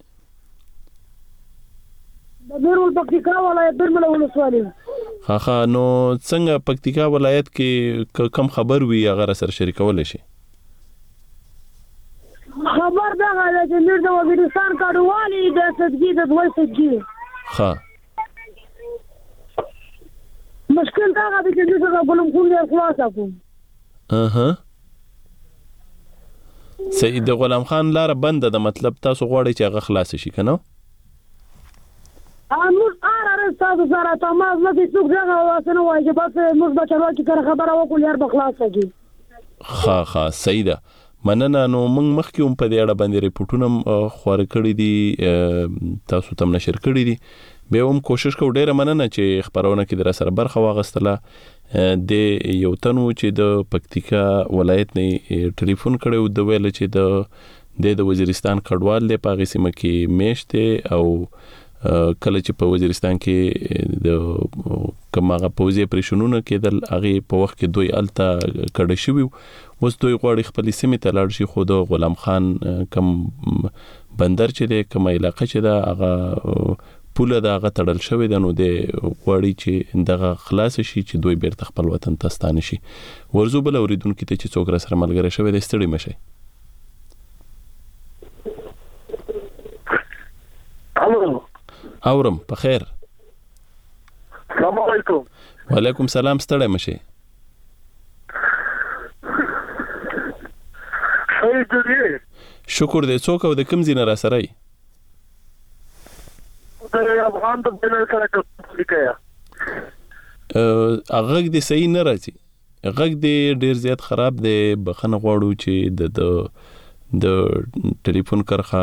د بیرول پکتیکا ولایت برمله ولسوالۍ ها ها نو څنګه پکتیکا ولایت کې کم خبر وي هغه سره شریکول شي خبر دا غواړي چې موږ د وزیرستان کډوالي د صدګي د دوی صدګي ها مشکل دا غواړي چې موږ د بلوم خو نه خلاص کوم اها سید غلام خان لار بند ده مطلب تاسو غواړئ چې هغه خلاص شي کنه موږ اره تاسو سره تماس لکه څوک ځای واسنه وایي چې بس موږ به چلو چې کړه خبره وکړو یار بخلاص کړي ها ها سیده مننه نو موږ مخکې هم په دې اړه باندې ریپورتونه خور کړی دي تاسو تم نشر کړی دي به هم کوشش کوو ډیره مننه چې خبرونه کې در سره برخه واغستله د یو تنو چې د پکتیکا ولایت نه ټلیفون کړو د ویل چې د د وزیرستان کډوال له پاغي سیمه کې میشته او کله چې په وزیرستان کې د کومه پوزي پریشنونه کېدل هغه په وخت کې دوی الته کډه شوی اوس دوی غواړي خپل سیمه ته لاړ شي خو د غلام خان کم بندر چې د کومه علاقې چې دا هغه پوله دا هغه تړل شوی د نو د غواړي چې دغه خلاص شي چې دوی بیرته خپل وطن ته ستانه شي ورزو بل اوریدونکو ته چې څوک را سره ملګری شوی د ستړي مشي الو اورم په خیر السلام علیکم وعلیکم سلام ستړی مشي شکر دې څوک او د کوم ځای نه را سره یې د افغان د بل سره کوم کیا هغه دې صحیح نه راځي غږ دې ډیر زیات خراب دی. بخنه غواړو چې د د ټلیفون کرخه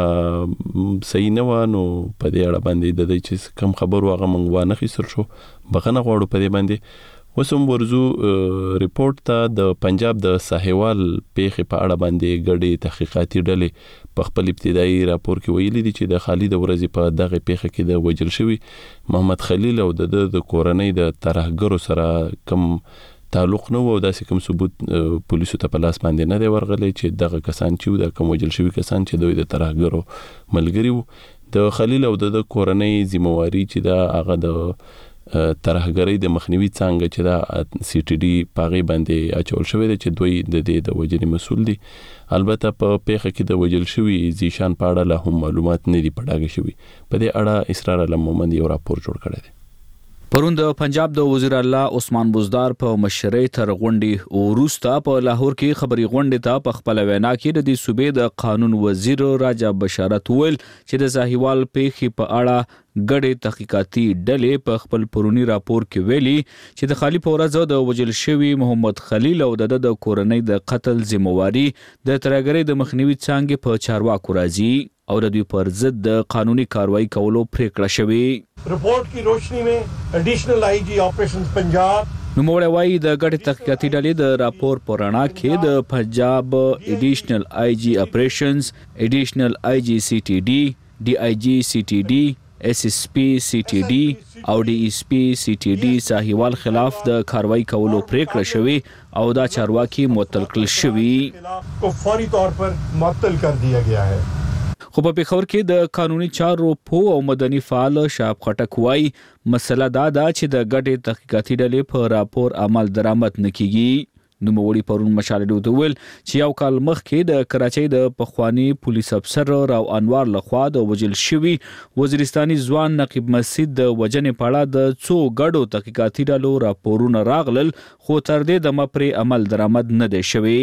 صحیح نه و، نو په دې اړه باندې د دې چې کم خبر واغه مونږ وانه خسر شو. بخنه غواړو په دې باندې. وسم ورزو ریپورت ته د پنجاب د ساحوال پیښې په اړه باندې ګډې تحقیقاتي ډلې په خپل ابتدایي راپور کې ویلي دي چې د خالد ورځې په دغه پیښه کې د وجل شوی محمد خلیل او د د کورنۍ د ترهګرو سره کم تعلق نه و، او داسې کوم ثبوت پولیسو ته په لاس باندې نه دی ورغلی چې دغه کسان چې د کوم وجل شوی کسان چې دوی د ترهګرو ملګری وو. د خلیل او د کورنۍ ذمہواری چې دا هغه د ترهګرۍ د مخنیوي څنګه چې دا سی ټي ډي پاغي باندې اچول شوی دی چې دوی د دې د وجنې مسول دي. البته په پیښه کې د وجل شوی زیشان په اړه لا هم معلومات نه دي پړاګه شوی. په دې اړه اسرار علم مومند یو راپور جوړ کړی دی. پرون د پنجاب د وزیر الله عثمان بزدار په مشرۍ تر غونډې وروسته په لاهور کې خبري غونډې ته په خپل وینا کې د دې صوبې د قانون وزیر راجا بشارت ویل چې د زاهیوال پیښې په اړه ګډې تحقیقاتي ډلې په خپل پرونی راپور کې ویلي چې د خالی په ورځ د وجل شوی محمد خلیل او د د کورنۍ د قتل ذمہواری د ترهګرۍ د مخنیوي څنګه په چارواکو راځي او د دوی پر ضد د قانوني کاروایی کولو پریکړه شوې. رپورت کی روشنی میں ایڈیشنل آئی جی آپریشنز پنجاب نوموړی وایي د ګډې تحقیقاتي ډلې د راپور په رڼا کې د پنجاب ایډیشنل آئی جی آپریشنز، ایډیشنل آئی جی سی ټي ډي، ډي آئی جي سی ټي ډي، ایس ایس پی سی ټي ډي او ډي ایس پی سی ټي ډي ساحوال خلاف د کاروایی کولو پریکړه شوې او دا چارواکي معطل کړل شوي کو فوری طور پر معطل کر دیا گیا ہے. خو په پیښور کې د قانوني چارو پو او مدني فعال شاب خټک وایي مسله دا ده چې د ګډې تحقیقاتي ډلې په راپور عمل درآمد نه کیږي. نوموړي پرون مشال ډیو ته ویل چې یو کال مخکې د کراچۍ د پخوانی پولیس افسر راو انوار لخوا د وجل شوی وزیرستاني ځوان نقیب مسجد د وجنې په اړه د څو ګډو تحقیقاتي ډلو راپورونه راغلل، خو تر دې دمه پرې عمل درآمد نه دی شوی.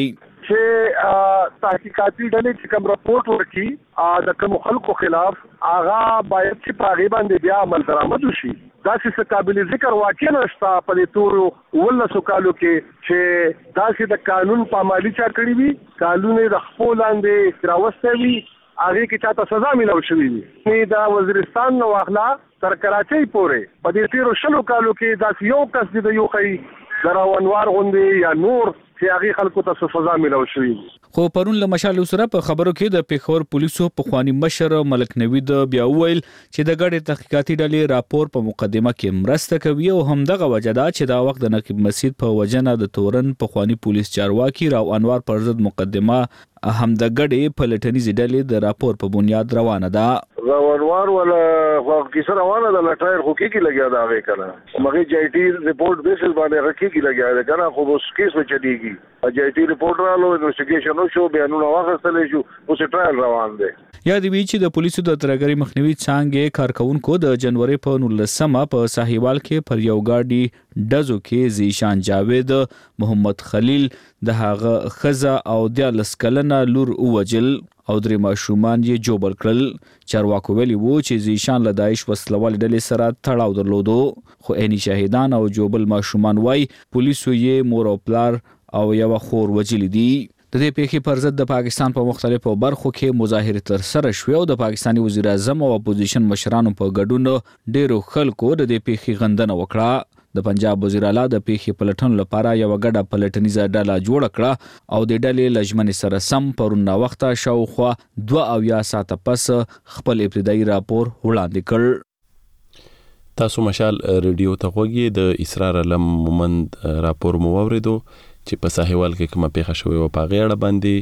چې تحقیقاتي ډلې چې کوم راپورټ ورکړي د کوم خلکو خلاف هغه باید چې په هغې باندې بیا عمل درآمد وشي. داسې څه قابل ذکر واقع نشته په دې تورو اوولسو کالو کې چې داسې د قانون پامالي چا کړې وي، قانون یې د خپو لاندې راوستی وي، هغې کې چاته سزا میلاو شوي وي. د وزیرستان نه واخله تر کراچۍ پورې په دې تېرو شلو کالو کې داسې یو کس دی د یو ښایي د راو انوار غوندې یا نور چې هغه خلکو ته سزا ملو شوی. خو پرون له مشال سره په خبرو کې د پیښور پولیسو پخوانی مشر ملک نوید بیا ویل چې د ګډې تحقیقاتي ډلې راپور په مقدمه کې مرسته کوي او همدغه وجه ده چې دا وخت د نقیب مسجد په وجنه د تورن پخوانی پولیس چارواکي راو انوار پر ضد مقدمه هم د ګډې پلټنیزې ډلې د راپور په بنیاد روانه ده. راو انوار ولا کیسه روانه ده، لټایر خو کې لګیا دا غي کنه مګي جی ټی ریپورټ بیسز باندې رکی کې لګیا ده کنه، خو اوس کیس به چلیږي. جی ټی ریپورټ رالو انویسټیګیشن شو، بیانونه واخیستل شو، اوس ټرایل روان دی. یا دی وی چې د پولیسو د ترهګرۍ مخنیوي څنګه کارکونکو د جنوري په نولسمه په ساحوال کې پر یو گاډي ډزو کې زیشان جاوید محمد خلیل د هغه خزه او د لسکلنه لور اوجل او درې ماشومان یې جوبل کړل. چارواکو ویلي وو چې زیشان له داعش وسلوال ډلې سره تړاو درلودو، خو عیني شاهدان او جوبل ماشومان وای پولیسو یې مور او پلار او یو خور وجلی دي. د دې پیښې پر ضد د پاکستان په مختلفو برخو کې مظاهرې تر سره شوې او د پاکستاني وزیر اعظم او اپوزیشن مشرانو په ګډون ډیرو خلکو د دې پیښې غندنه وکړه. د پنجاب وزیر اعلی د پیښې پلټنو لپاره یو غډه پلټنیزه ډله جوړه کړه او د ډلې لجمن سره سم پرون وخت شاوخوا دوه اویا ساعته پس خپل ابتدایي راپور وړاندې کړ. تاسو مشال ریډیو ته غوږی د اسرار علم مومند راپور مو اوریدو چې په ساحوال کې کومه پیښه شوې و په غیړه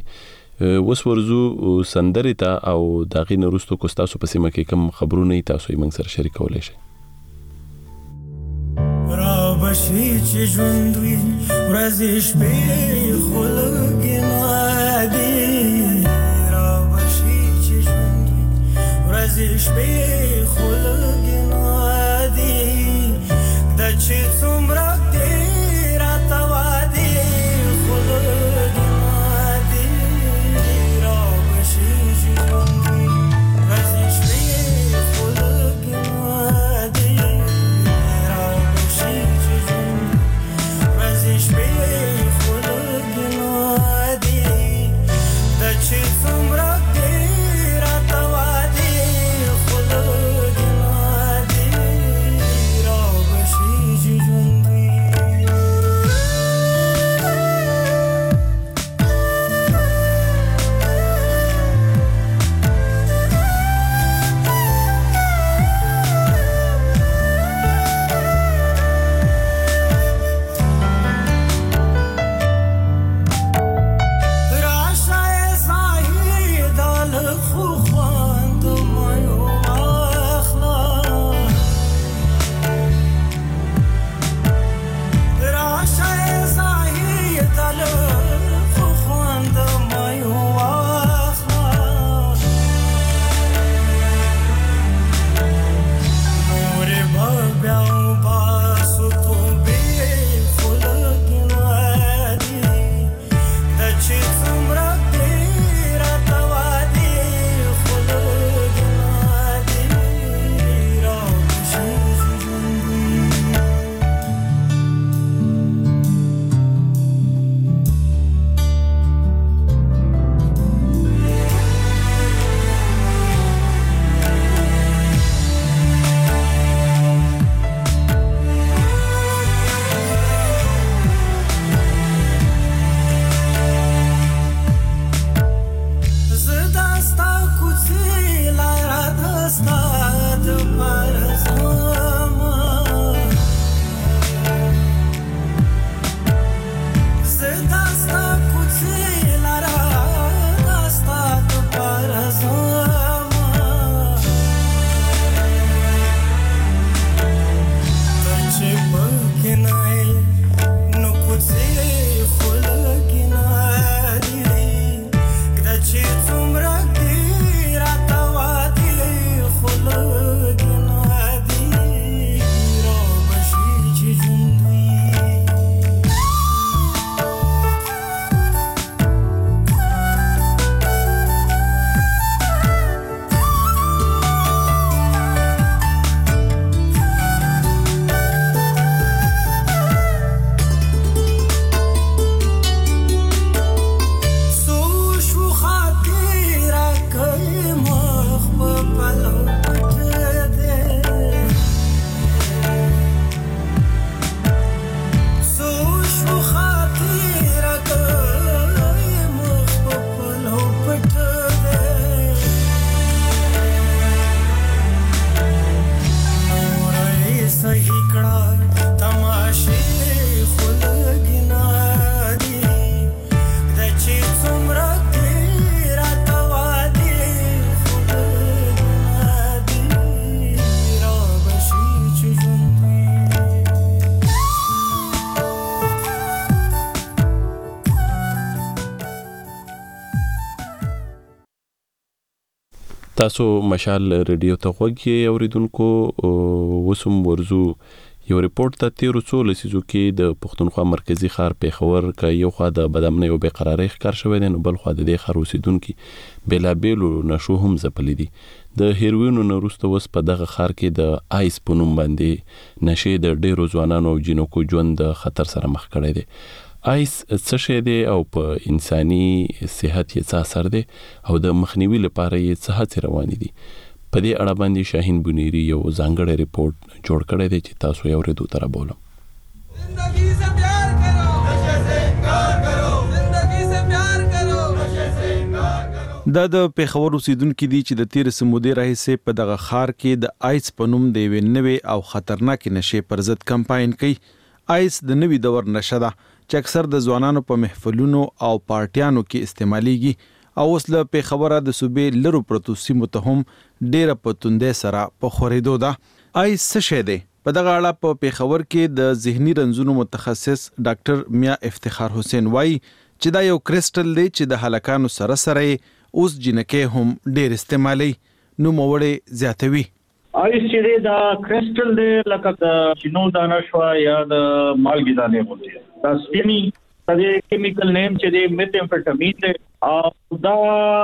باندې. وس ورزو سندرې ته او داغې نه وروسته کو ستاسو په سیمه کې کوم خبرونه تاسو یې موږ سره شریکولی شئ. رابشي چې ژوند وي ورځې شپې خو لږې نادي، رابشي چې ژوند وي ورځې شپې خو لږې نادي، د چې څومره دې راته وادي خو لږې نادي، رابشي چې ژوند وي ورځې شپې خو لږې نادي، رابشي چې ژوند وي ورځې شپې تاسو مشال ریډیو ته غوږی اوریدونکو وسم ورزو یو ریپورت ته تیر څو لسیزو کې د پښتونخوا مرکزی ښار پیښور کې یو خوا د بدامنۍ او بې قراری ښکار شوی دی، نو بل خوا د دې ښار اوسیدونکو بېلابېلو نشو هم ځپلي دي. د هیروینو نه وروسته اوس په دغه ښار کې د آیس په نوم باندې نشې د ډېرو ځوانانو او جینکو ژوند د خطر سره مخ کړی دی. آیس څه شی دی او په انساني صحت یې څه اثر دی او د مخنیوي لپاره یې څه هڅې روانې دي؟ په دې اړه باندې شاهین بنيري یو ځانګړی ریپورت جوړ کړی دی چې تاسو یې اورېدو ته رابولم. دا د پیښور اوسیدونکو دي چې د تیر سمودې راهیسې په دغه ښار کې د آیس په نوم د یوې نوې او خطرناکې نشې پر ضد کمپاین کوي. آیس د نوې دور نشه ده چې اکثر د ځوانانو په محفلونو او پارټیانو کې استعمالېږي او اوس له پیښوره د صوبې لرو پرتو سیمو ته هم ډېره په توندۍ سره په خورېدو ده. آیس څه شی دی؟ په دغه اړه په پیښور کې د ذهني رنځونو متخصص ډاکټر میا افتخار حسین وایي چې دا یو کرسټل دی چې د هلکانو سره سره اوس جنکې هم ډېر استعمالي، نوموړی زیاتوي. آیس چې دی دا کرسټل دی لکه د چینو دانه شوه یا د مالګې دانې غوندې. دا سپینی دا د کیمیکل نیم چې دی میتامفیټامین دی او دا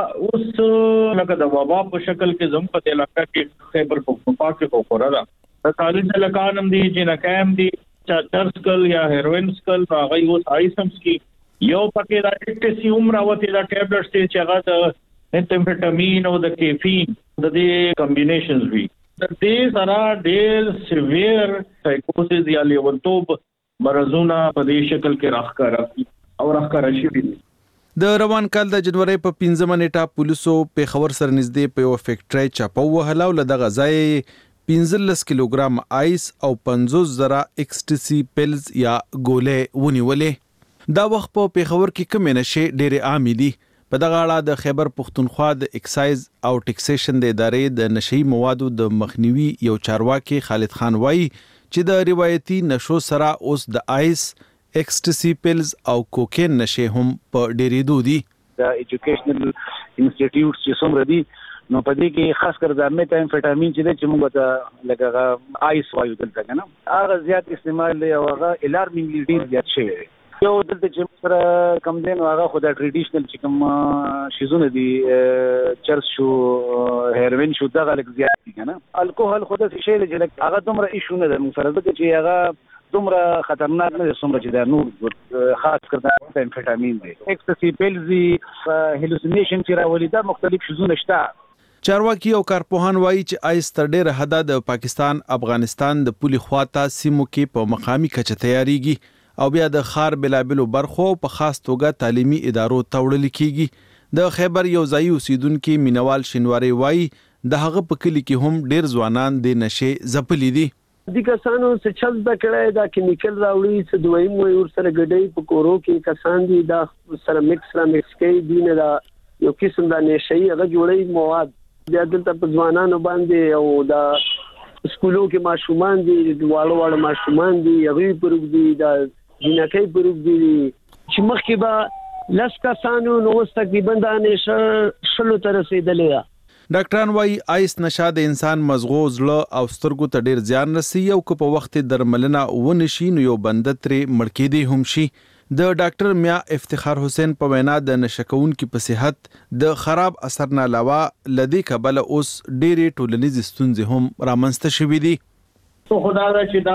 اوس لکه د وبا په شکل کې زموږ په علاقه کې خیبر پختونخوا کې خو خورا ده. د کالج هلکان هم دي، جنکۍ هم دي، چرس کل یا هیروین سکل هغوی اوس آیس هم څکي. یو پکې دا ایکټسي هم راوتې دا ټیبلټس دی چې هغه د میتامفیټامین او د کیفین د دې کمبینیشنز وي. د دې سره ډېر سیویر سایکوسز یا لیونتوب مرزونه په دې شکل کې راښکاره او راښکاره شوي دي. د روان کال د جنوري په پنځمه نیټه پولیسو پیښور سره نږدې په یو فیکټرۍ چاپه ووهله او له دغه ځایه پنځلس کیلوګرام آیس او پنځوس زره ایکسټسي پیلز یا ګولې ونیولې. دا وخت په پیښور کې کومې نشې ډېرې عامې دي. په دغه اړه د خیبر پختونخوا د اکسایز او ټیکسیشن د ادارې د نشئی موادو د مخنیوي یو چارواکي خالد خان وایي چې د روایتي نشو سره اوس د آیس، ایکسټسي پیلز او کوکین نشې هم په ډېرېدو دي. د ایجوکیشنل انسټیټیوټس چې څومره دي نو په دې کې خاص کر د میتامفیټامین چې دی چې موږ ته لکه آیس وایو دلته که نه هغه زیات استعمال دی او هغه الارمینګلي ډېر زیات شوی دی. یو دلته چې سره کم دی نو هغه خو د ټریډیشنل چې کوم شیزونه دي چرس شو، هیروین شو، دغه لږ زیات دي که نه. الکوهل خو داسې شی دی چې هغه دومره ایشو نه ده موږ سره، ځکه چې هغه دومره خطرناک نه دی څومره چې دا نور خاص کر د میتامفیټامین دی. ایکسټسي پیلز دي، هلوسینیشن چې راولي، دا مختلف شیزونه شته. چارواکي او کارپوهان وایي چې آیس تر ډېره حده د پاکستان افغانستان د پولې خواته سیمو کې په مقامي کچه تیاریږي او بیا د ښار بېلابېلو برخو په خاص توګه تعلیمي ادارو ته وړل کیږي. د خیبر یو ځایي اوسیدونکي مینوال شینواری وایي د هغه په کلي کې هم ډېر ځوانان د نشې ځپلي دي. دي کسانو څه چل زده کړی دا کیمیکل راوړي څه دویم وایي ورسره ګډوي په کورو کې کسان دي دا سره مکس را مکس کوي دي نه دا یو قسم دا نشهیي هغه جوړوي مواد بیا دلته په ځوانانو باندې او دا سکولو کې ماشومان دي واړه واړه ماشومان دي هغوی پر اوږدي دا جنکۍ پر اوږدي دي چې مخکې به لس کسانو نو اوس تقریبا دا نشه شلو ته رسېدلې ده. ډاکټران وایي آیس نشه د انسان مزغو، زړه او سترګو ته ډېر زیان رسوي او که په وخت درملنه ونه شي نو یو بنده ترې مړ کېدی هم شي. د ډاکټر میا افتخار حسین په وینا د نشه کوونکي په صحت د خراب اثر نه علاوه له دې کبله اوس ډېرې ټولنیزې ستونزې هم رامنځته شوي دي. تو خدا دا چې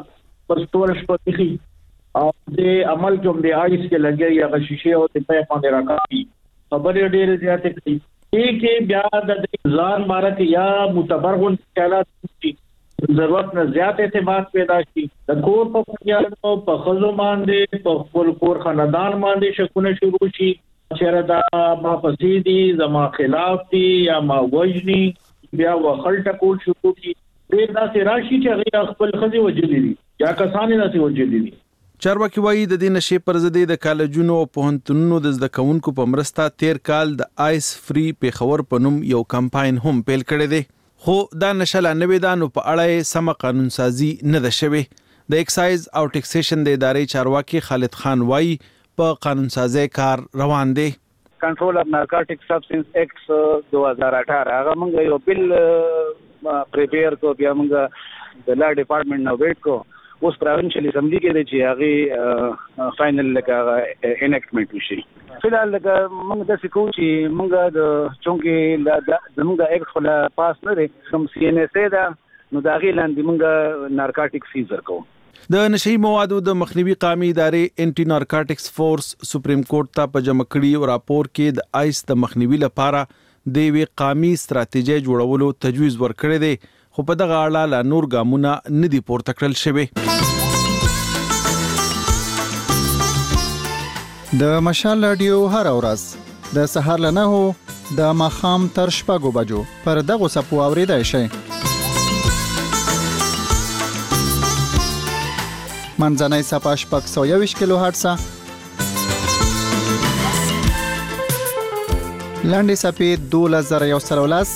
دا پر ستورش په تخي او د عمل کوم دی آیس کې لګي یا شیشه او په باندې راکړي خبرې ډېرې زیاتې کوي. کې بیا د ځان مارک یا متبرغون خیالات دي ضرورت نه زیات اعتماد پیدا شي د کور په خیالو په خزو باندې په خپل کور خاندان باندې شکونه شروع شي چې دا ما فسیدي زما خلاف دي یا ما وجني بیا وخل ټکول شروع شي ډېر داسې راشي چې هغه خپل خزي وجلي دي یا کسان نه سي وجلي دي. چارواکي وایي د دې نشې پر ضد د کالجونو او پوهنتونونو د زده کوونکو په مرسته تیر کال د آیس فری پیښور په نوم یو کمپاین هم پیل کړی دی، خو دا نشه لا نوې ده نو په اړه یې سمه قانون سازي نه ده شوې. د اکسایز او ټیکسیشن د ادارې چارواکي خالد خان وایي په قانون سازي کار روان دی. کنټرول اف نارکوټیک سبستنس ایکټ دو هزار اٹھارہ هغه موږ یو بل پریپیر کو بیا موږ د لا ډپارټمنټ نو ویټ کو اوس پروینشل اسمبلی کې د چې هغه فائنل لکه انیکټمنټ وشي فلحال لکه موږ د سکو چې موږ د چونکې زموږ ایکټ خلا پاس نه دی کوم سی ان اس ای دا نو دا غي لاندې موږ نارکوټیک سیزر کوو. د نشئی موادو د مخنیوي قومي ادارې انټي نارکوټکس فورس سپریم کورټ ته په جمع کړي راپور کې د آیس د مخنیوي لپاره د وی قومي ستراتیژي جوړولو تجویز ورکړی دی خو په دغه اړه لا نور ګامونه نه دي پورته کړل شوی. د مشال رادیو هر ورځ د سهار له نهو د ماښام تر شپږو بجو پر دغه سپو اوریدای شئ. منځنۍ صفحه شپږ سوه یوویشت کیلو هرټزه، لنډې صفحې دولس زره یو سل او لس،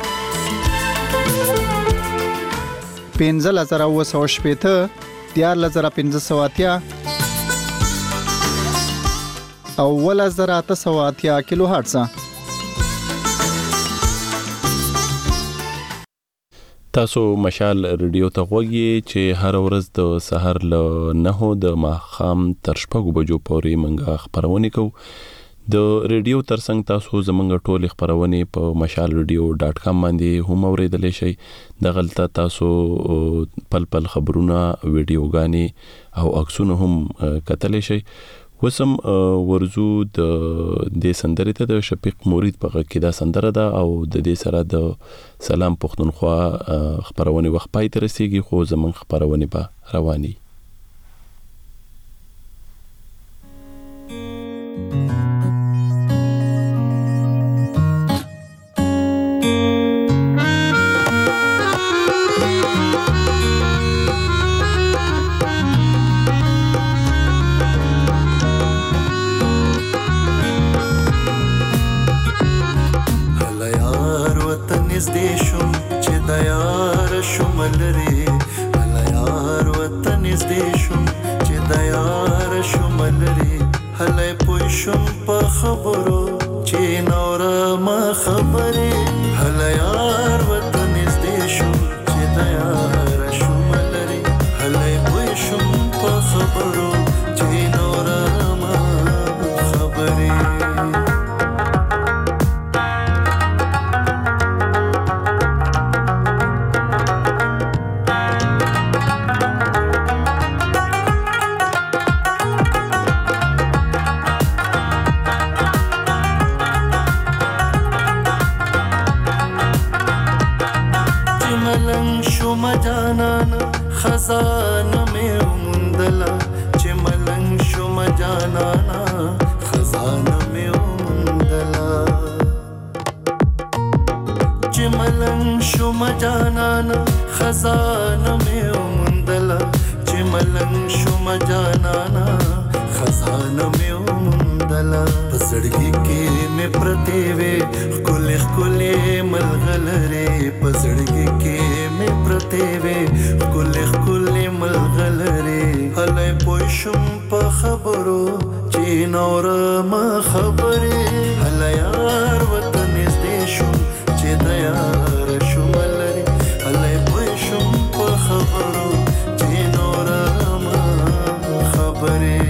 پنځلس زره اووه سوه شپېته، دیارلس زره پنځه سوه اتیا او اوولس زره اته سوه اتیا کیلو هرټزه. تاسو مشال ریډیو ته غوږی چې هر ورځ د سحر له نهو د ماښام تر شپږو بجو پورې منګه خبرونه کوو. د ریډیو ترڅنګ تاسو زمونږ ټول خبرونه په مشال ریډیو ډاټ کام باندې هم اوریدلی شئ. دغلته تاسو پل پل خبرونه، ویډیوګانې او عکسونه هم کتلی شئ. وسم ورزو د دې سندرې ته د شفیق مرید په غږ کې دا سندره ده او د دې سره د سلام پښتونخوا خبرونه وخت پای ته رسیږي خو زمون خبرونه به رواني. نزدیشم چې د یار شملري هله یار وطن نزدیشم چې د یار شملري هله پوه شم په خبرو چې نور ما خبري هله یار وطن نزدیشم چې د یار شملري هله پوه شم په خبرو چې نور ما خبري. خزانه مې وموندله چې ملنګ شوم جانانا خزانه مې وموندله چې ملنګ شوم جانانا خزانه مې وموندله چې ملنګ شوم جانانا خزانه مې وموندله په زړګي کې مې پرتې وې ښکلې ښکلې ملغلرې په زړګي کې مې پرتې وې ښکلې ښکلې ملغلرې هلی پوه شم په خبرو چې نور ما خبرې هله یار ورته نږدې شم چې د یار شملري هلی پوه شم په خبرو چې نور ما خبرې.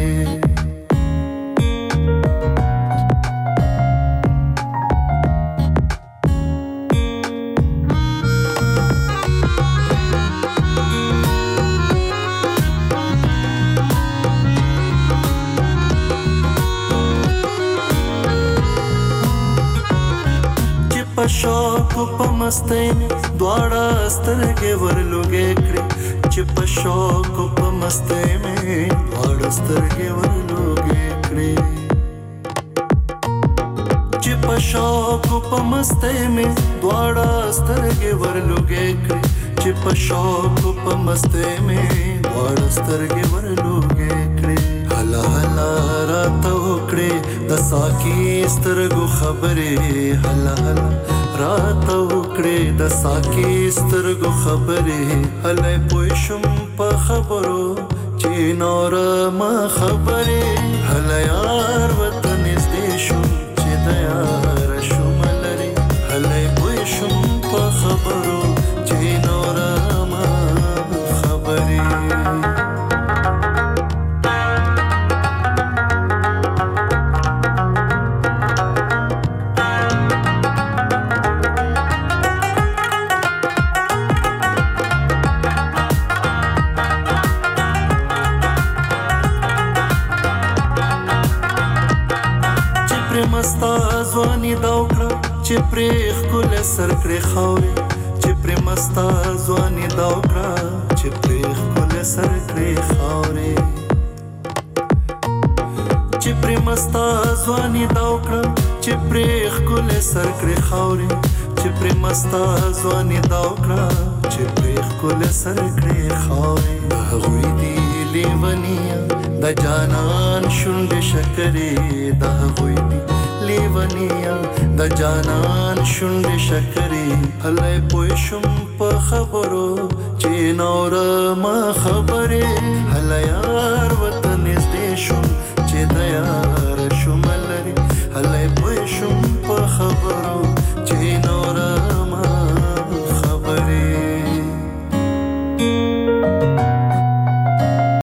شوق په مستۍ دواړه سترګې ورلوګې کړې چې په شوق په مستۍ مې دواړه سترګې ورلوګې کړې چې په شوق په مستۍ مې دواړه سترګې ورلوګې کړې چې په شوق په مستۍ مې دواړه سترګې ورلوګې کړې. هلا هلا راته وکړې د ساقي سترګو خبرې هلا هلا راته وکړې د ساقي سترګو خبرې هلی پوه شم په خبرو چې نور ما خبرې هله یار ورته نږدې شم چې د تیار شوم لري هلې پوه شم په خبرو چې نور ما خبرې مستا ځواني دا وکړه چې پرې ښکل سر کړې خاورې چې پرې مستا ځواني دا وکړه چې پرې ښکل سر کړې خاورې چې پرې مستا ځواني دا وکړه چې پرې ښکل سر کړې خاورې چې پرې مستا ځواني دا وکړه چې پرې ښکل سر کړې خاورې هغوی دي لیونیا د جانان شونډې شکرې د هغوی دي لیونیا د جانان شونډې شکرې هلې پوه شم په خبرو چې نور ما خبرې